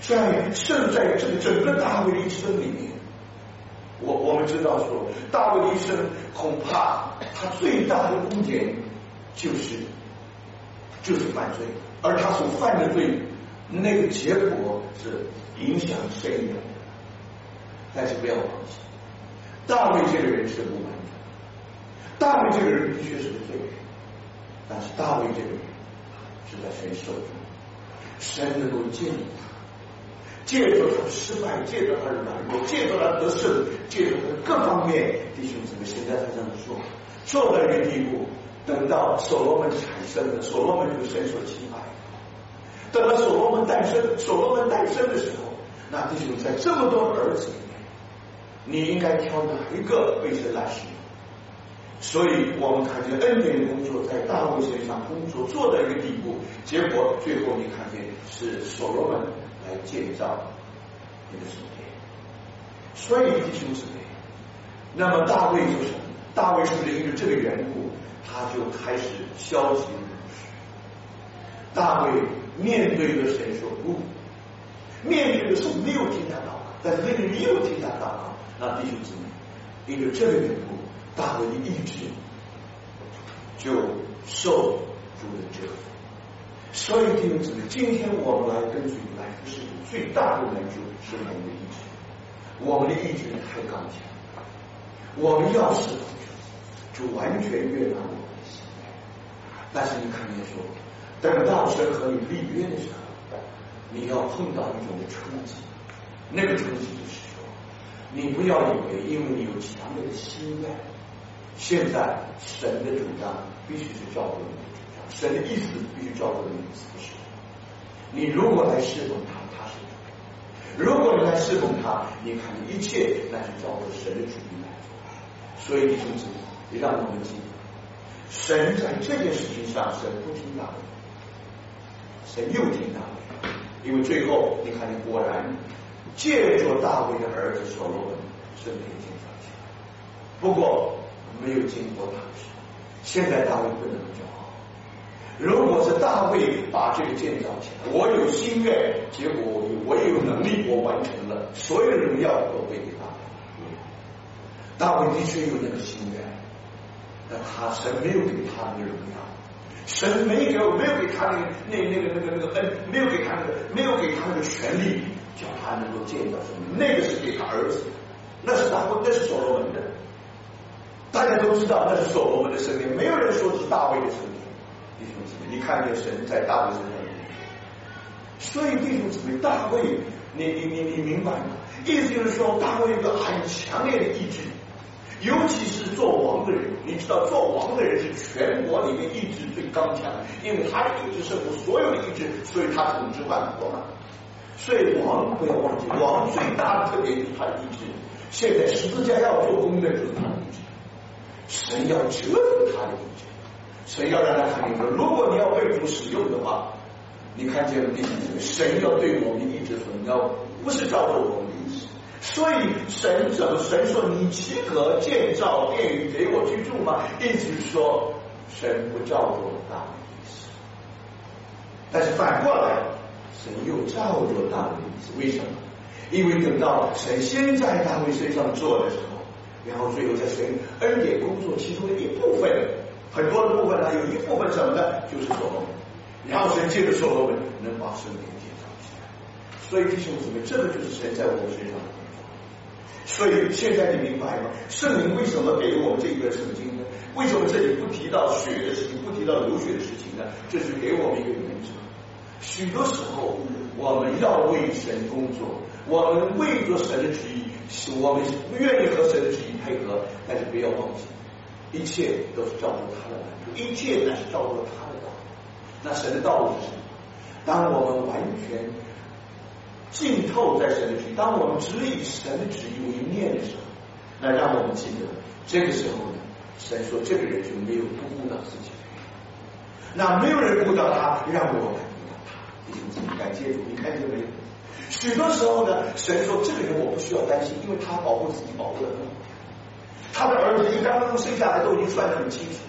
在圣在这个整个大卫的一生里面，我我们知道说，大卫的一生恐怕他最大的污点就是就是犯罪，而他所犯的罪，那个结果是影响深远的。但是不要忘记，大卫这个人是不完全，大卫这个人的确是个罪人，但是大卫这个人是在神手中，神能够借助他，借助他的失败，借助他的软弱，借助他的得胜，借助他的各方面，弟兄姊妹，现在他这样说，做到一个地步，等到所罗门产生了，所罗门就神所期待，等到所罗门诞生，所罗门诞生的时候，那弟兄在这么多儿子里面，你应该挑哪一个为神来使用？所以我们看见恩典工作在大卫身上工作做到一个地步，结果最后你看见是所罗门来建造这个圣殿。所以弟兄姊妹，那么大卫就是大卫是因为这个缘故，他就开始消极的牧师。大卫面对着神说不，面对的是没有听他祷告，但是那个没有听他祷告，那弟兄姊妹，因为这个缘故，大卫的意志就受主的折服。所以弟兄姊妹，今天我们来跟随来服侍，最大的难处是我们的意志，我们的意志太刚强，我们要是就完全悦纳我们的心愿。但是你看见说，等到神和你立约的时候，你要碰到一种的冲击，那个冲击就是说，你不要以为因为你有强烈的心愿，现在神的主张必须是照顾你的主张，神的意思必须照顾你的意思，不是。你如果来侍奉他，他是主；如果你来侍奉他，你看一切那是照顾神的旨意来做。所以弟兄姊妹，让我们记得，神在这件事情上，神不听大卫，神又听大卫，因为最后你看见果然借助大卫的儿子所罗门圣殿建造起来，不过没有经过他的手。现在大卫不能骄傲，如果是大卫把这个建造起来，我有心愿，结果我有我也有能力，我完成了，所有的荣耀都归给大卫。大卫的确有那个心愿，但他神没有给他那个荣耀，神没有没有给他那个那那个那个那个恩，没有给他那个没有给他那个权利，叫他能够建造什么？那个是给他儿子，那是大卫，那是所罗门的。大家都知道那是所罗门的圣殿，没有人说是大卫的圣殿。弟兄姊妹，你看见神在大卫身上，所以弟兄姊妹，大卫，你你你你明白吗？意思就是说，大卫有一个很强烈的意志，尤其是做王的人。你知道，做王的人是全国里面意志最刚强的，因为他的意志胜过所有的意志，所以他统治万国嘛。所以王不要忘记，王最大的特点就是他的意志。现在十字架要做工的就是他的意志。神要折服他的意志，神要让他看见说，如果你要被主使用的话，你看见了弟兄姊妹，神要对我们的意志说，你要不是照着我们的意志。所以神怎么神说你岂可建造殿宇给我居住吗？意思是说，神不照着大卫的意思，但是反过来，神又照着大卫的意思。为什么？因为等到神先在大卫身上做的时候，然后最后在神恩典工作其中的一部分，很多的部分呢，有一部分什么呢？就是所罗门。然后神借着所罗门能把圣殿建造起来。所以弟兄姊妹，这个就是神在我们身上的工作。所以现在你明白吗？圣灵为什么给我们这个圣经呢？为什么这里不提到血的事情，不提到流血的事情呢？这是给我们一个原则。许多时候我们要为神工作，我们为着神的旨意，我们不愿意和神的旨意配合，但是不要忘记，一切都是照着他的来，一切乃是照着他的道路。那神的道路是什么？当我们完全浸透在神的旨意，当我们只以神的旨意为念的时候，那让我们记得，这个时候呢，神说这个人就没有不顾到自己的人，那没有人顾到他，让我们顾到他。弟兄姊妹，感谢主，你看见没有？许多时候呢，神说这个人我不需要担心，因为他保护自己保护得很好。他的儿子一刚刚生下来都已经算得很清楚，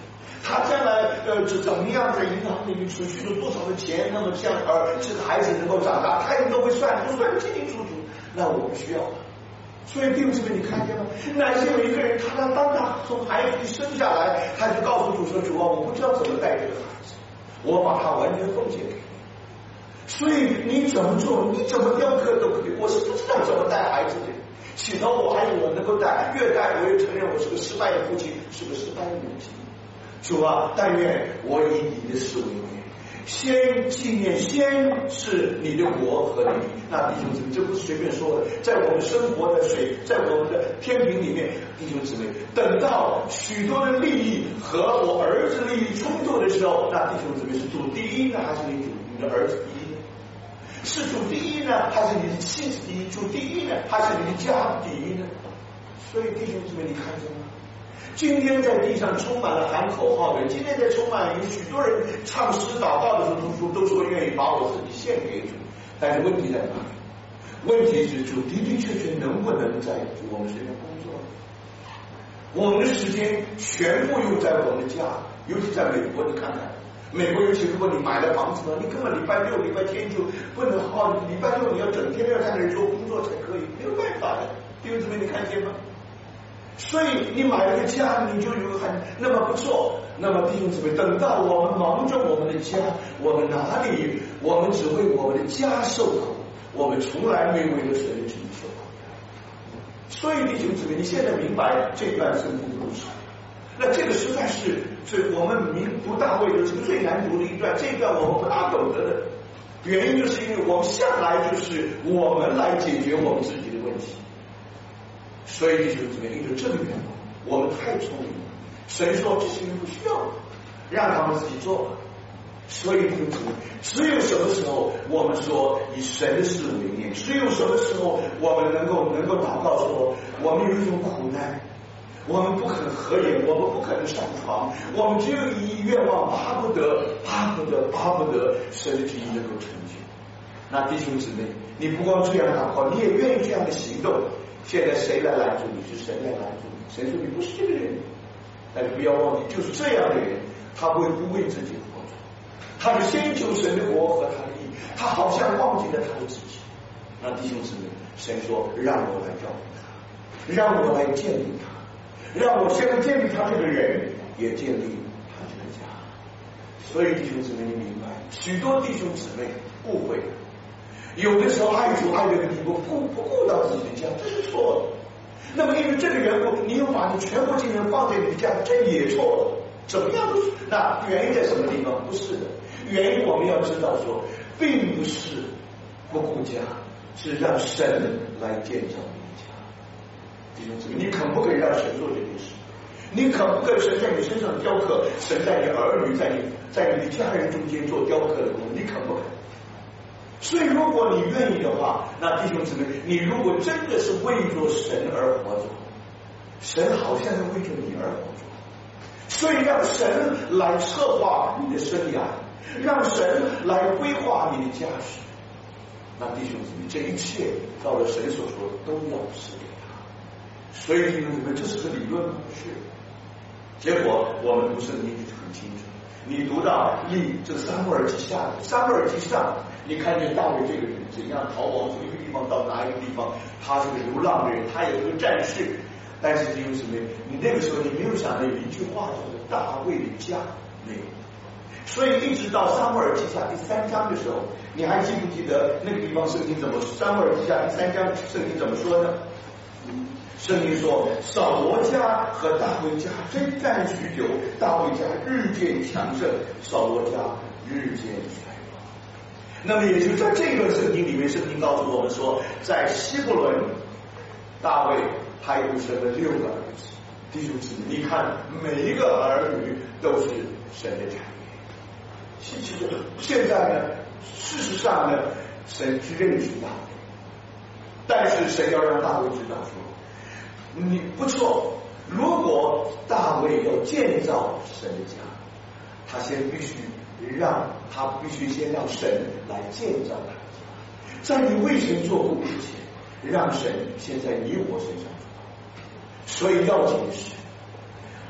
他将来呃怎么样在银行里面储蓄了多少的钱，那么这样而这个孩子能够长大，他人都会算，都算得清清楚楚。那我不需要。所以弟兄姊妹，你看见吗？乃是有一个人，他当当他从孩子一生下来，他就告诉主说：“主啊，我不知道怎么带这个孩子，我把他完全奉献给你。所以你怎么做，你怎么雕刻都可以。我是不知道怎么带孩子的。起头我还以为我能够带，越带我也承认我是个失败的父亲，是个失败的母亲。主啊，但愿我以你的事为念。”先纪念，先是你的国和你。那弟兄姊妹，这不是随便说的，在我们生活的水，在我们的天平里面，弟兄姊妹，等到许多的利益和我儿子利益冲突的时候，那弟兄姊妹是主第一呢，还是你主你的儿子第一呢？是主第一呢，还是你的妻子第一？主第一呢，还是你的家第一呢？所以弟兄姊妹，你看见吗？今天在地上充满了喊口号的人，今天在充满有许多人唱诗祷告的时候，读书都说愿意把我自己献给主。但是问题在哪里？问题是主的的确确能不能在我们身上工作？我们的时间全部用在我们的家，尤其在美国，你看看，美国尤其如果你买了房子呢，你根本礼拜六、礼拜天就不能好，礼拜六你要整天要在那里做工作才可以，没有办法的。弟兄姊妹，你看见吗？所以你买了个家，你就有很那么不错。那么弟兄姊妹，等到我们忙着我们的家，我们哪里我们只为我们的家受苦，我们从来没为了神的旨意受苦。所以弟兄姊妹，你现在明白这段圣经的故事，那这个实在是是我们明读大卫的这个最难读的一段，这一段我们不大懂得的原因，就是因为我们向来就是我们来解决我们自己的问题。所以弟兄姊妹，因为这个缘故，我们太聪明了。神说这些人不需要，让他们自己做吧。所以弟兄姊妹，只有什么时候我们说以神的事为念，只有什么时候我们能够能够祷告说，我们有一种苦难，我们不肯合眼，我们不可能上床，我们只有一愿望，巴不得巴不得巴不得神的旨意能够成就。那弟兄姊妹，你不光这样祷告，你也愿意这样的行动。现在谁来拦住你？是神来拦住你。神说你不是这个人，但是不要忘记，就是这样的人，他会不为自己活着，他是先求神的国和他的义，他好像忘记了他的自己。那弟兄姊妹，神说让我来照顾他，让我来建立他，让我先建立他这个人，也建立他这个家。所以弟兄姊妹，你明白，许多弟兄姊妹误会了。有的时候爱主爱这个地步，不不顾到自己的家，这是错的。那么因为这个缘故，你又把你全部精神放在你的家，这也错了。怎么样都是。那原因在什么地方？不是的，原因我们要知道说，并不是不顾家，是让神来建造你的家。弟兄姊妹，你肯不肯让神做这件事？你肯不肯神在你身上雕刻？神在你儿女，在你在你的家人中间做雕刻的工作，你肯不肯？所以如果你愿意的话，那弟兄姊妹，你如果真的是为着神而活着，神好像是为着你而活着。所以让神来策划你的生涯，让神来规划你的家事。那弟兄姊妹，这一切到了神所说的都要赐给他。所以弟兄姊妹，这是个理论吗？是。结果我们读圣经就很清楚。你读到立这撒母耳记下，撒母耳记上，你看见大卫这个人怎样逃亡从一个地方到哪一个地方，他是个流浪的人，他也是个战士。但是弟兄姊妹，你那个时候你没有想到有一句话叫做大卫的家没有。所以一直到撒母耳记下第三章的时候，你还记不记得那个地方圣经怎么？撒母耳记下第三章圣经怎么说呢？圣经说，扫罗家和大卫家征战许久，大卫家日渐强盛，扫罗家日渐衰弱。那么也就在这个圣经里面，圣经告诉我们说，在希伯伦，大卫他又生了六个儿子。弟兄姊妹，你看每一个儿女都是神的产业。其实现在呢，事实上呢，神是认识大卫，但是神要让大卫知道说，你不错，如果大卫要建造神的家，他先必须让他必须先让神来建造他的家，在你为神做工之前，让神先在你我身上做。所以要紧的是，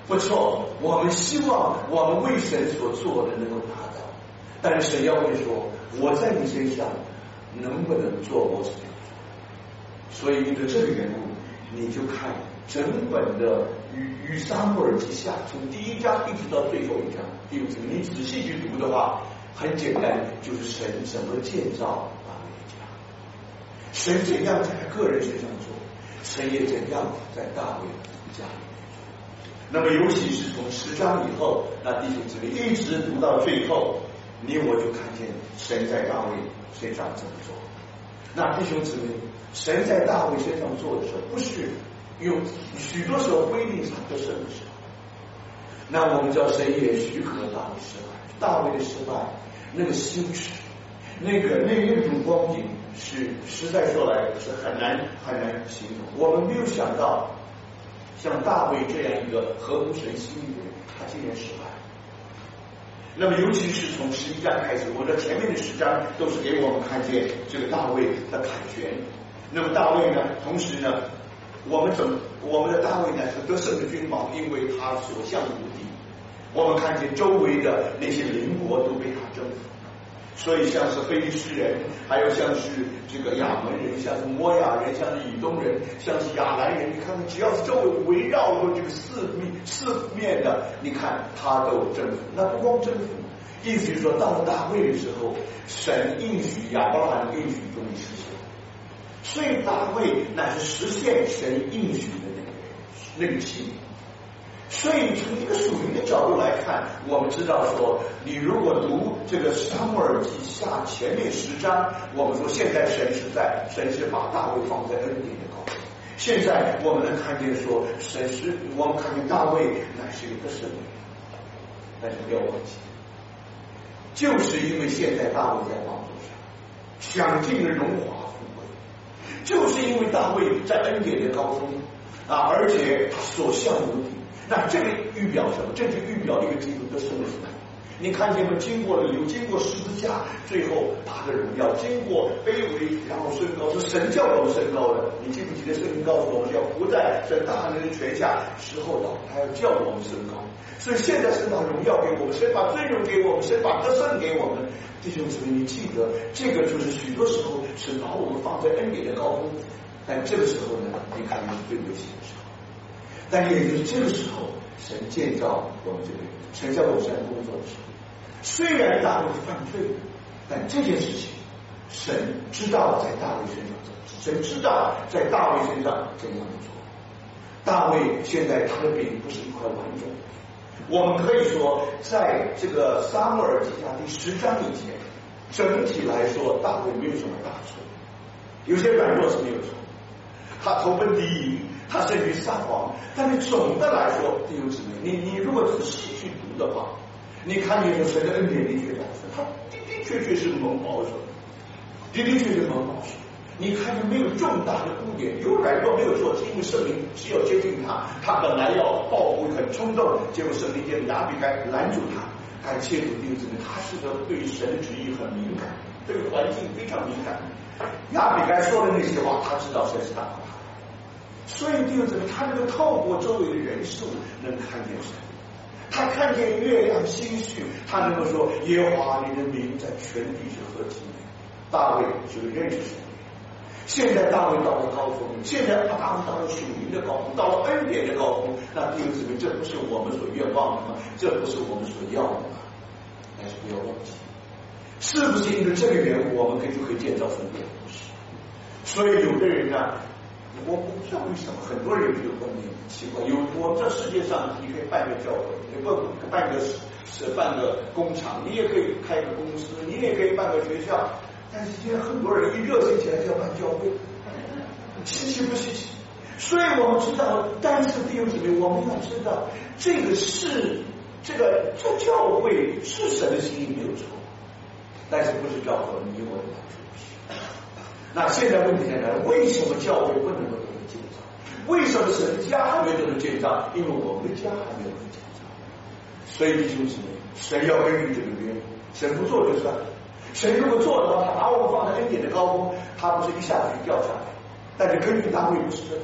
不错，我们希望我们为神所做的能够达到，但是神要会说，我在你身上能不能做我所要做？所以因着这个缘故，你就看整本的与与撒母耳记下，从第一章一直到最后一章，弟兄姊妹，你仔细去读的话，很简单，就是神怎么建造大卫的家，神怎样在他个人身上做，神也怎样在大卫的家里面做。那么尤其是从十章以后，那弟兄姊妹一直读到最后，你我就看见神在大卫身上怎么做。那弟兄姊妹，神在大卫身上做的时候，不是有许多时候规定他得胜的时候，那我们知道神也许可大卫失败，大卫的失败，那个羞耻，那个那那种光景，是实在说来是很难很难形容。我们没有想到，像大卫这样一个合乎神心意的人，他竟然失败。那么尤其是从十一章开始，我的前面的十章都是给我们看见这个大卫的凯旋。那么大卫呢，同时呢，我们怎么我们的大卫呢是得胜的君王，因为他所向无敌。我们看见周围的那些邻国都被他征服，所以像是非利士人，还有像是这个亚门人，像是摩亚人，像是以东人，像是亚兰人，你看看，只要是周围围绕着这个四面四面的，你看他都征服。那不光征服，意思就是说，到了大卫的时候，神应许亚伯拉罕的应许终于实现，所以大卫乃是实现神应许的那个人，那个器皿。所以从一个属灵的角度来看，我们知道说，你如果读这个撒母耳记下前面十章，我们说现在神是在神是把大卫放在恩典的高处。现在我们能看见说，神是我们看见大卫乃是一个圣人，但是不要忘记，就是因为现在大卫在宝座上享尽了荣华富贵，就是因为大卫在恩典的高峰啊，而且他所向无敌。那这个预表什么？这就预表一个基督的圣人。你看见没？经过了流，经过十字架，最后他的荣耀，经过卑微，然后升高，是神叫我们升高的。你记不记得圣经告诉我们，要不在这大能的权下，时候到，他要叫我们升高。所以现在神把荣耀给我们，神把尊荣给我们，神把得胜给我们。弟兄姊妹，你记得，这个就是许多时候是把我们放在恩典的高峰，但这个时候呢，你看是最危险的时候。但也就是这个时候，神建造我们这个人，神在我们身上工作的时候，虽然大卫犯罪，但这件事情，神知道在大卫身上怎么做，神知道在大卫身上怎样做。大卫现在他的饼不是一块完整的，我们可以说，在这个撒母耳记下第十章以前，整体来说，大卫没有什么大错，有些软弱是没有错，他投奔敌营。他甚至撒谎，但是总的来说，弟兄姊妹，你你如果仔细去读的话，你看见神的恩典的确展示，他的的确确是蒙保守，的的确确蒙保守。你看见没有重大的污点，有软弱没有错，是因为圣灵是要接近他，他本来要报复很冲动，结果圣灵借着亚比该拦住他。感谢主，弟兄姊妹，他是个对神的旨意很敏感，对环境非常敏感。亚比该说的那些话，他知道神是大他。所以弟兄姊妹，他能够透过周围的人数能看见神，他看见月亮星序，他能够说耶和华你的名在全地是何其美。大卫是个认识神的人，现在大卫到了高峰，现在大卫到了属灵的高峰，到了恩典的高峰，那弟兄姊妹，这不是我们所愿望的吗？这不是我们所要的吗？但是不要忘记，是不是因为这个缘故，我们可以就可以建造圣殿？不是。所以有的人呢，我不知道为什么很多人这个观念奇怪。有我这世界上，你可以办个教会，你不办个是办个工厂，你也可以开个公司，你也可以办个学校。但是现在很多人一热心起来就要办教会，稀奇不稀奇？所以我们知道，但是弟兄姊妹，我们要知道，这个是这个这教会是神的心意没有错，但是不是教会你我的难处。那现在问题在哪？为什么教会不能够得到建造？为什么神的家还没有得到建造？因为我们的家还没有得到建造。所以弟兄姊妹，神要根据这个约，神不做就算了。神如果做的话，他把我们放在恩典的高峰，他不是一下子就掉下来。但是根据大卫不是这样，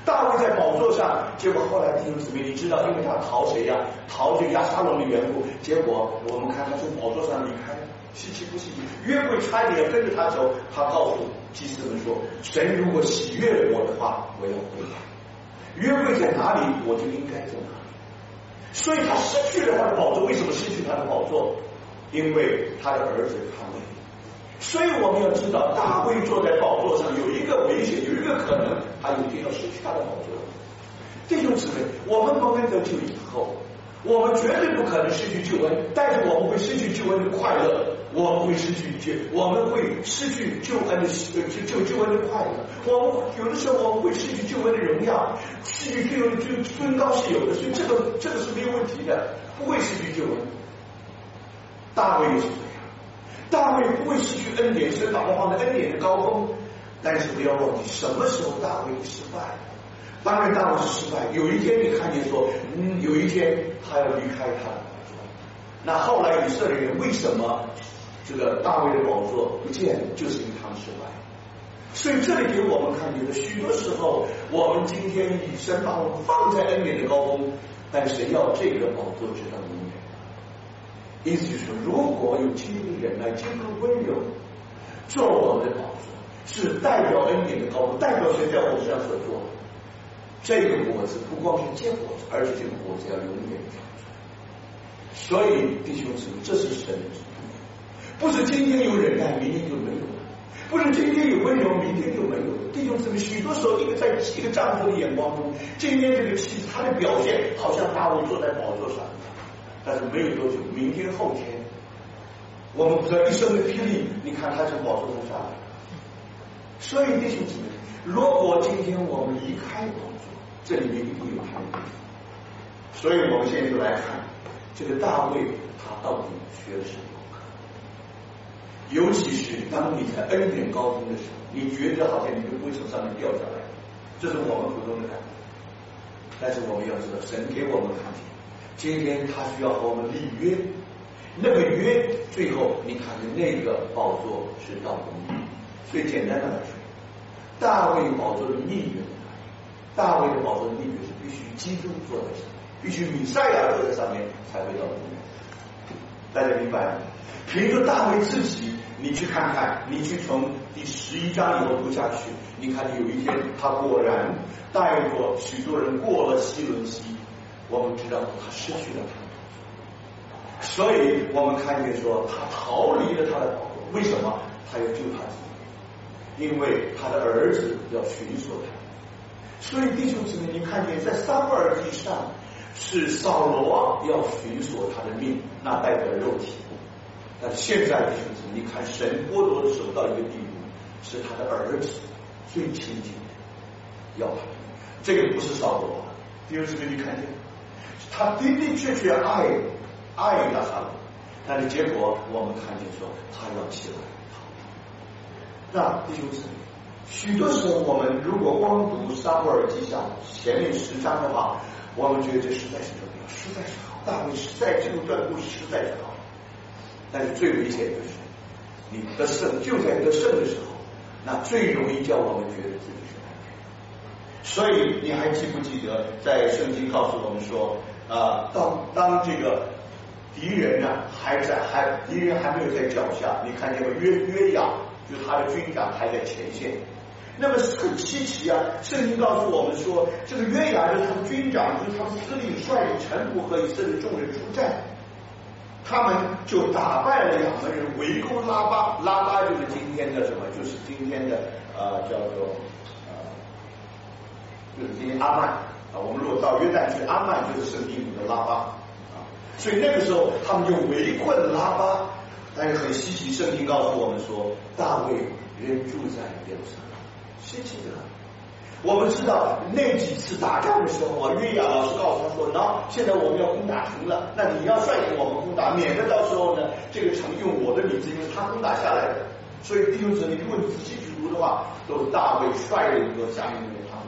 大卫在宝座上，结果后来弟兄姊妹，你知道，因为他逃谁呀、啊？逃这个押沙龙的缘故，结果我们看他从宝座上离开了，稀奇不稀奇？约柜差一点跟着他走，他告诉祭司们说：“神如果喜悦我的话，我要回来。约柜在哪里，我就应该在哪里。”所以他失去了他的宝座。为什么失去他的宝座？因为他的儿子叛位。所以我们要知道，大卫坐在宝座上有一个危险，有一个可能，他有一天要失去他的宝座。弟兄姊妹，我们蒙恩得救以后，我们绝对不可能失去救恩，但是我们会失去救恩的快乐，我们会失去救，我们会失去救恩的救救恩的快乐。我们有的时候我们会失去救恩的荣耀，失去救恩就尊高是有的，所以这个这个是没有问题的，不会失去救恩。大卫也是这样。大卫不会失去恩典，神把他放在恩典的高峰，但是不要忘记，什么时候大卫失败了？当然，大卫是失败。有一天你看见说，嗯，有一天他要离开他的宝座。那后来以色列人为什么这个大卫的宝座不见，就是因为他们失败。所以这里给我们看见的，许多时候我们今天以神把我们放在恩典的高峰，但神要这个宝座直到永远。意思就是说，如果有基督的忍耐、基督的温柔做我们的宝座，是代表恩典的高度，代表神在我们身上所做的。这个果子不光是结果子，而且这个果子要永远长存。所以弟兄姊妹，这是神的旨意，不是今天有忍耐，明天就没有了；不是今天有温柔，明天就没有了。弟兄姊妹，许多时候一个在一个丈夫的眼光中，今天这个妻子她的表现好像大卫坐在宝座上。但是没有多久，明天后天，我们不知道一声的霹雳，你看他从宝座上下来。所以弟兄姊妹，如果今天我们离开宝座，这里面一定有他的地方。所以我们现在就来看这个大卫他到底学了什么功课。尤其是当你在恩典高峰的时候，你觉得好像你就不会从上面掉下来，这是我们普通的感觉。但是我们要知道，神给我们看见。今天他需要和我们立约，那个约最后你看见那个宝座是到永远。所以简单的来说，大卫宝座的秘诀，大卫的宝座的秘诀是必须基督坐在上面，必须弥赛亚坐在上面才会到永远。大家明白吗？凭着大卫自己，你去看看，你去从第十一章以后读下去，你看有一天他果然带着许多人过了西伦溪。我们知道他失去了他，所以我们看见说他逃离了他的宝座。为什么？他要救他自己，因为他的儿子要寻索他。所以弟兄姊妹，你看见在撒母耳记上是扫罗要寻索他的命，那代表肉体。但是现在弟兄姊妹，你看神剥夺的手到一个地步，是他的儿子最亲近的要他的命，这个不是扫罗。弟兄姊妹，你看见他的的确确爱爱亚哈龙，但是结果我们看见说他要起来逃避。那弟兄姊妹，许多时候我们如果光读撒母耳记上前面十章的话，我们觉得这实在是重要，实在是好，大卫实在这段故事实在是好。但是最危险的是，你得胜就在得胜的时候，那最容易叫我们觉得自己是安全。所以你还记不记得，在圣经告诉我们说，啊，当当这个敌人呢、啊、还在还敌人还没有在脚下，你看见没？约约雅就是他的军长还在前线。那么很稀奇啊！圣经告诉我们说，这个约雅就是他们军长，就是他们司令率领臣仆和以色列众人出战，他们就打败了亚门人，围攻拉巴。拉巴就是今天的什么？就是今天的呃叫做呃，就是今天阿曼啊。我们如果到约旦去，阿曼就是圣经里的拉巴啊。所以那个时候他们就围困拉巴，但是很稀奇，圣经告诉我们说，大卫仍住在耶路撒冷。稀奇的很。我们知道那几次打仗的时候啊，约雅老师告诉他说，那现在我们要攻打城了，那你要率领我们攻打，免得到时候呢这个城用我的名字，因为他攻打下来的。所以弟兄姊妹，如果你仔细去读的话，都是大卫率领和下面的他们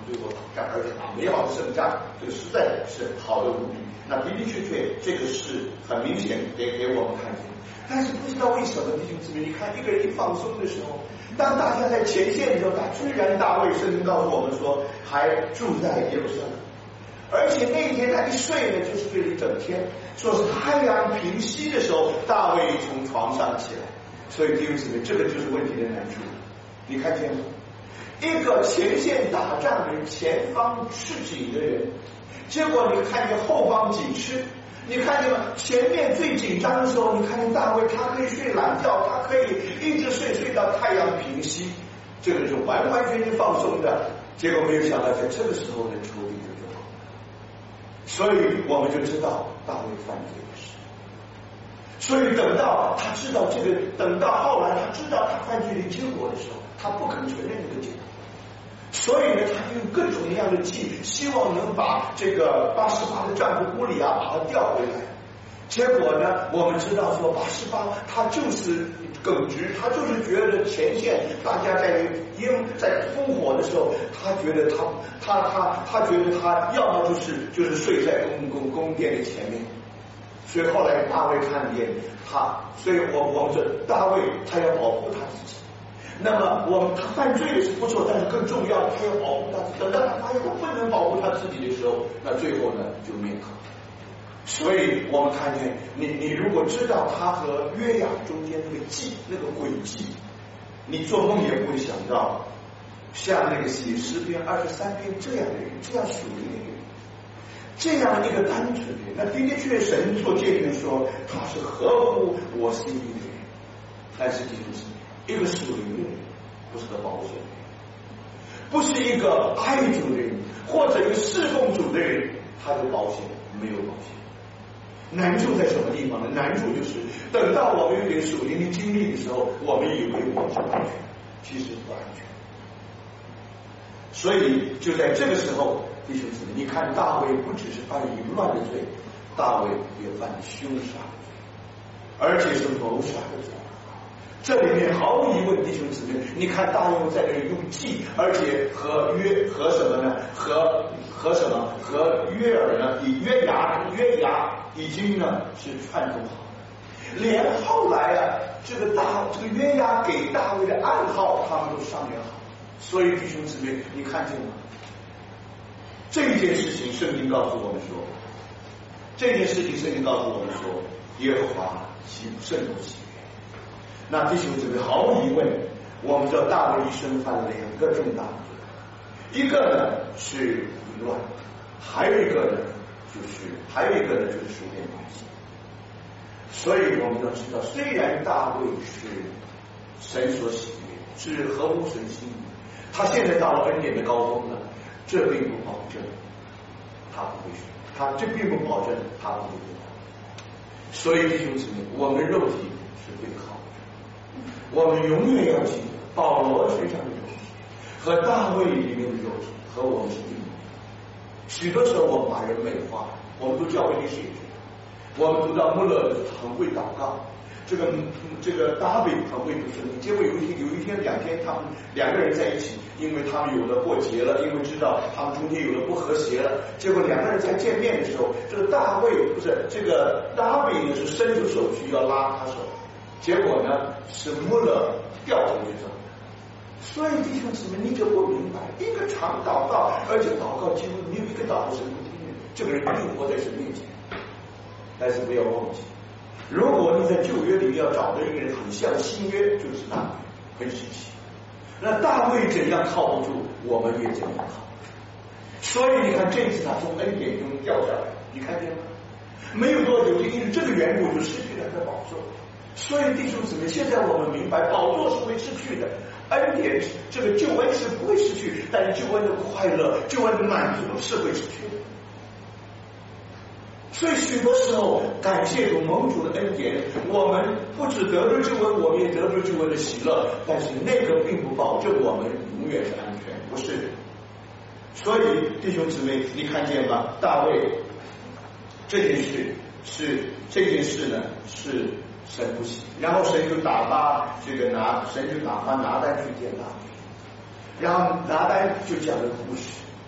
最后打仗，而且打美好的胜仗，这个实在是好的无比。那的的确确，这个是很明显给给我们看见。但是不知道为什么，弟兄姊妹，你看一个人一放松的时候，当大家在前线的时候，他居然大卫圣经告诉我们说，还住在耶路撒冷。而且那一天他一睡呢，就睡了一整天。说是太阳平息的时候，大卫从床上起来。所以弟兄姊妹，这个就是问题的难处。你看见吗？一个前线打仗的人，前方吃紧的人，结果你看见后方紧吃。你看见吗？前面最紧张的时候，你看见大卫，他可以睡懒觉，他可以一直睡睡到太阳平息，这个是完完全全放松的。结果没有想到，在这个时候的处理就就好，所以我们就知道大卫犯罪的事。所以等到他知道这个，等到后来他知道他犯罪的结果的时候，他不肯承认这个结果。所以呢，他就用各种各样的计，希望能把这个八十八的丈夫乌里亚把他调回来。结果呢，我们知道说八十八他就是耿直，他就是觉得前线大家在因在烽火的时候，他觉得他他他他觉得他要么就是就是睡在宫宫宫殿的前面。所以后来大卫看见他，所以我我们说大卫他要保护他自己。那么我们他犯罪的是不错，但是更重要的他要保护他。等到他发现他不能保护他自己的时候，那最后呢就灭口。所以我们看见你你如果知道他和约雅中间那个计那个轨迹，你做梦也不会想到像那个写诗篇二十三篇这样的人，这样属灵的人，这样一个单纯的人。那的的确神做见证说他是合乎我心意的人，但是弟兄姊妹，一个属灵的人不是个保险的人，不是一个爱主的人或者一个侍奉主的人，他的保险没有保险。难处在什么地方呢？难处就是等到我们有点属灵的经历的时候，我们以为我们是安全，其实不安全。所以就在这个时候，弟兄姊妹，你看大卫不只是犯了淫乱的罪，大卫也犯了凶杀的罪，而且是谋杀的罪。这里面毫无疑问，弟兄姊妹，你看大卫在这里用计，而且和约和什么呢？和和什么？和约尔呢？以约牙约牙已经呢是串通好了，连后来啊，这个大这个约牙给大卫的暗号，他们都商量好。所以弟兄姊妹，你看见吗？这件事情，圣经告诉我们说，这件事情，圣经告诉我们说，耶和华岂不甚不喜悦？那弟兄姊妹，毫无疑问，我们知道大卫一生犯了两个重大的罪，一个呢是淫乱，还有一个呢就是还有一个呢就是属天关系。所以我们要知道，虽然大卫是神所喜悦，是合乎神心意，他现在到了恩典的高峰了，这并不保证他不会输，他这并不保证他不会得到。所以弟兄姊妹，我们肉体是最好的，我们永远要记得保罗身上的肉体和大卫里面的肉体和我们是不一样的。许多时候我们把人美化，我们都教会历史也知道，我们读到穆勒很会祷告，这个这个大卫很会读圣经，结果有一天有一天两天他们两个人在一起，因为他们有了过节了，因为知道他们中间有了不和谐了，结果两个人在见面的时候，这个大卫不是这个大卫呢是伸出手去要拉他手，结果呢是穆勒掉头就走。所以弟兄姊妹，你就不明白，一个常祷告，而且祷告几乎没有一个祷告神不听的，这个人一定活在神面前。但是不要忘记，如果你在旧约里面要找的一个人很像新约，就是大卫，很神奇。那大卫怎样靠不住，我们也怎样靠不住。所以你看，这次他从恩典中掉下来，你看见吗？没有多久，就因为这个缘故，就失去了他的宝座。所以弟兄姊妹，现在我们明白，宝座是会失去的，恩典这个救恩是不会失去，但是救恩的快乐、救恩的满足是会失去的。所以许多时候，感谢主蒙主的恩典，我们不只得着救恩，我们也得着救恩的喜乐，但是那个并不保证我们永远是安全，不是的。所以弟兄姊妹，你看见吗？大卫这件事是这件事呢是神不喜，然后神就打发这个拿神就打发拿单去见大卫，然后拿单就讲了故事，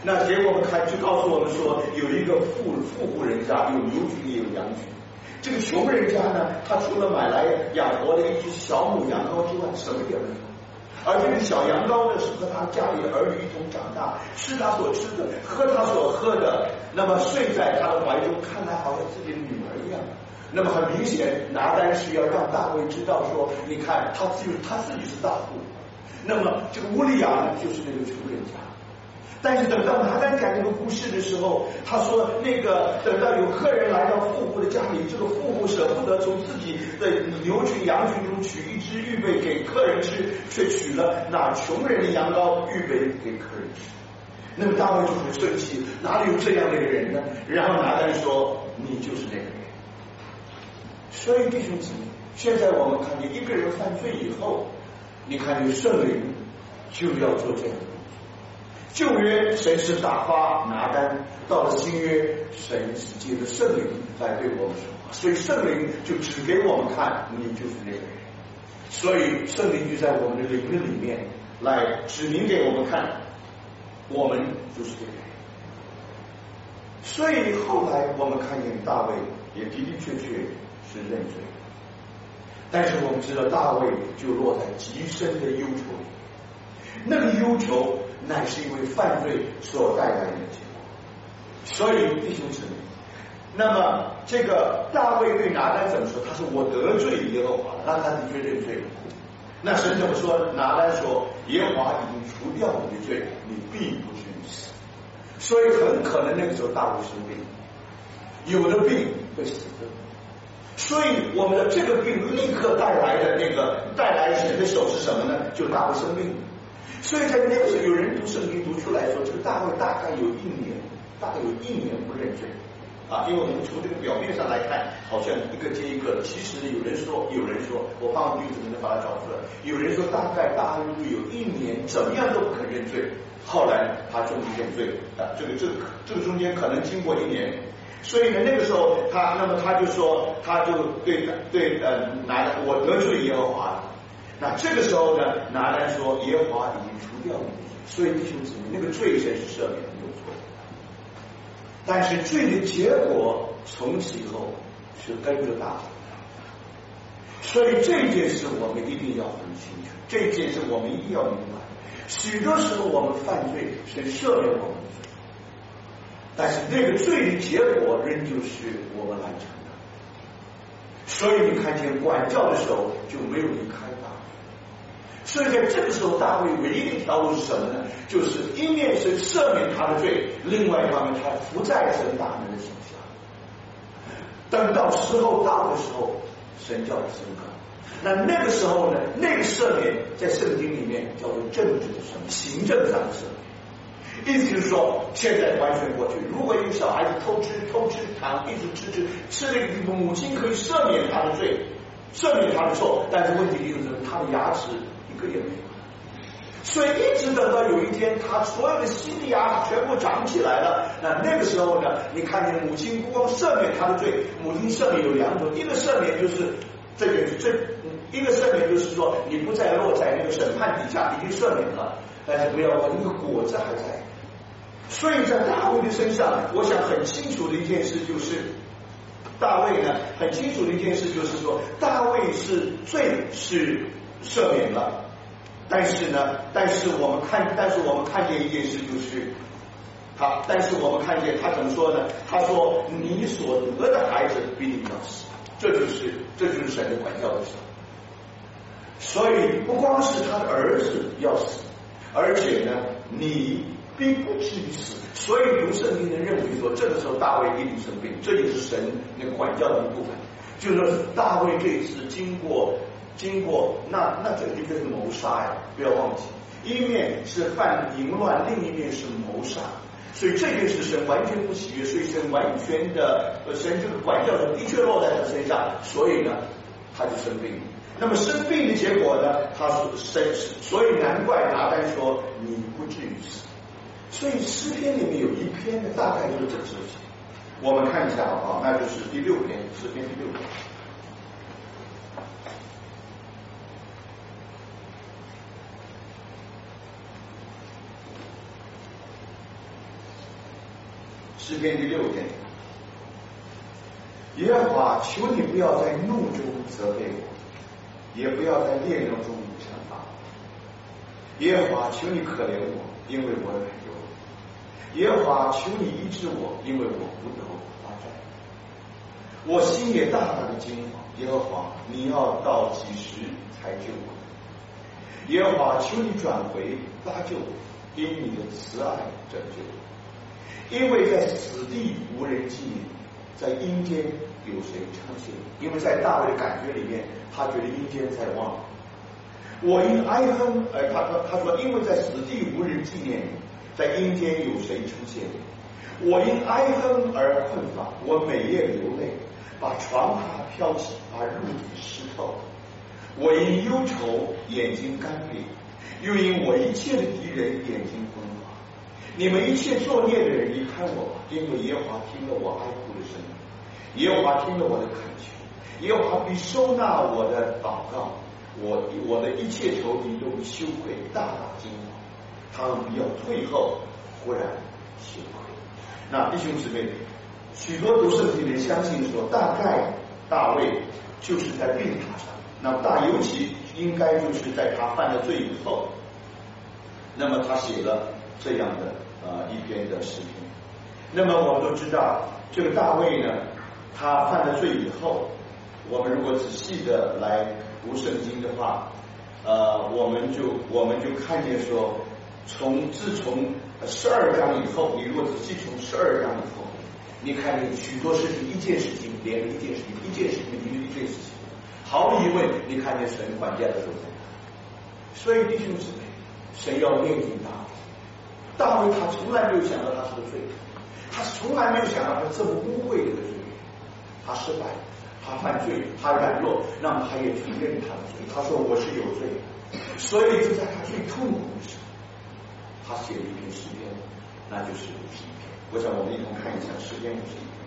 那结果我们看就告诉我们说，有一个富富户人家，有牛群也有羊群。这个穷人家呢，他除了买来养活的一只小母羊羔之外，什么也没有。而这个小羊羔呢，是和他家里的儿女一同长大，吃他所吃的，喝他所喝的，那么睡在他的怀中，看来好像自己的女儿一样。那么很明显，拿单是要让大卫知道说，你看他只有他自己是大户，那么这个乌利亚呢，就是那个穷人家。但是等到拿单讲这个故事的时候，他说那个等到有客人来到富户的家里，这个富户舍不得从自己的牛群羊群中取一只预备给客人吃，却取了那穷人的羊羔预备给客人吃。那么大卫就很生气，哪里有这样的一个人呢？然后拿单说，你就是那个人。所以弟兄姊妹，现在我们看见一个人犯罪以后，你看见圣灵就要做这样的。旧约神是打发拿单，到了新约神是借着圣灵来对我们说话，所以圣灵就指给我们看，你就是那个人。所以圣灵就在我们的灵的里面来指明给我们看，我们就是这个人。所以后来我们看见大卫也的的确确是认罪，但是我们知道大卫就落在极深的忧愁里，那个忧愁乃是因为犯罪所带来的结果。所以弟兄姊妹，那么这个大卫对拿单怎么说？他说我得罪耶和华了，那他的确认罪了。那神怎么说？拿单说耶和华已经除掉你的罪，你必不至于死。所以很可能那个时候大卫生病，有的病会死的。所以我们的这个病立刻带来的那个带来神的手是什么呢？就大卫生病。所以在那个时候，有人读圣经读出来说，这个大卫大概有一年，大概有一年不认罪啊。因为我们从这个表面上来看，好像一个接一个，其实有人说，有人说，我放句子能把它找出来。有人说大概大卫有一年怎么样都不肯认罪，后来他终于认罪啊。这个这个这个中间可能经过一年。所以呢，那个时候他，那么他就说，他就对对呃拿单，我得罪耶和华了。那这个时候呢，拿单说耶和华已经除掉你的罪，所以弟兄姊妹，那个罪神是赦免没有错，但是罪的结果从此以后是跟着大卫。所以这件事我们一定要很清楚，这件事我们一定要明白。许多时候我们犯罪，神赦免我们的罪，但是那个罪的结果仍旧是我们来承担。所以你看见管教的时候就没有离开大卫。所以在这个时候，大卫唯一的一条路是什么呢？就是一面是赦免他的罪，另外一方面他伏在神大能的手下。等到时候到的时候，神叫他升高。那那个时候呢，那个赦免在圣经里面叫做政治的赦免，行政上的赦免。意思就是说，现在完全过去。如果一个小孩子偷吃偷吃糖，一直吃吃吃了一个，母亲可以赦免他的罪，赦免他的错，但是问题就是他的牙齿一个也没有。所以一直等到有一天，他所有的新的牙齿全部长起来了，那那个时候呢，你看见母亲不光赦免他的罪，母亲赦免有两种，一个赦免就是这个这一个赦免就是说你不再落在那个审判底下，已经赦免了，但是不要忘，那个果子还在。所以在大卫的身上，我想很清楚的一件事就是，大卫呢很清楚的一件事就是说，大卫是罪是赦免了，但是呢，但是我们看，但是我们看见一件事就是，他，但是我们看见他怎么说呢？他说：“你所得的孩子必定要死。”这就是这就是神的管教的时候。所以不光是他的儿子要死，而且呢，你并不至于死。所以读圣经的认为说，这个时候大卫一定生病，这也是神那个管教的一部分。就是说，大卫这一次经过经过那那这一个是谋杀呀，不要忘记，一面是犯淫乱，另一面是谋杀。所以这件事神完全不喜悦，所以神完全的呃神这个管教的确落在他身上，所以呢他就生病。那么生病的结果呢，他是生，所以难怪拿单说你不至于死。所以诗篇里面有一篇呢，大概就是这个事情。我们看一下好不好？那就是第六篇，诗篇第六篇。 诗篇第六篇，耶和华，求你不要在怒中责备我，也不要在烈怒中惩罚我。耶和华，求你可怜我，因为我软弱。耶和华，求你医治我，因为我不得发展。我心也大大的惊慌。耶和华，你要到几时才救我？耶和华，求你转回搭救我，因你的慈爱拯救我。因为在死地无人纪念，在阴间有谁称谢？因为在大卫的感觉里面，他觉得阴间在望。我因哀恨，呃，他他他说，因为在死地无人纪念，在阴间有谁称谢你？我因哀恨而困乏，我每夜流泪，把床榻飘起，把褥底湿透。我因忧愁眼睛干裂，又因我一切的敌人眼睛昏花。你们一切作孽的人离开我吧，因为耶和华听了我哀哭的声音，耶和华听了我的恳求，耶和华必收纳我的祷告。我我的一切仇敌都羞愧，大大惊慌，他们必要退后，忽然羞愧。那弟兄姊妹，许多读圣经人相信说，大概大卫就是在病榻上，那大尤其应该就是在他犯了罪以后，那么他写了这样的呃一篇的诗篇。那么我们都知道，这个大卫呢，他犯了罪以后，我们如果仔细的来读圣经的话，呃，我们就我们就看见说，从自从十二章以后，你如果仔细从十二章以后，你看见许多事情，一件事情连着一件事情，一件事情连着一件事情，毫无疑问，你看见神管家的时候在哪？所以弟兄姊妹，神要炼净大卫。大卫他从来没有想到他是个罪人，他从来没有想到他这么污秽的罪人，他失败，他犯罪，他软弱，那么他也承认他的罪。他说我是有罪的，所以就在他最痛苦的时候，他写了一篇诗篇，那就是五十一篇。我想我们一同看一下诗篇五十一篇。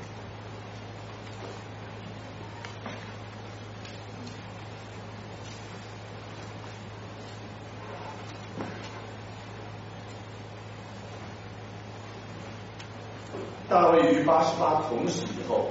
大卫于八十八同死以后，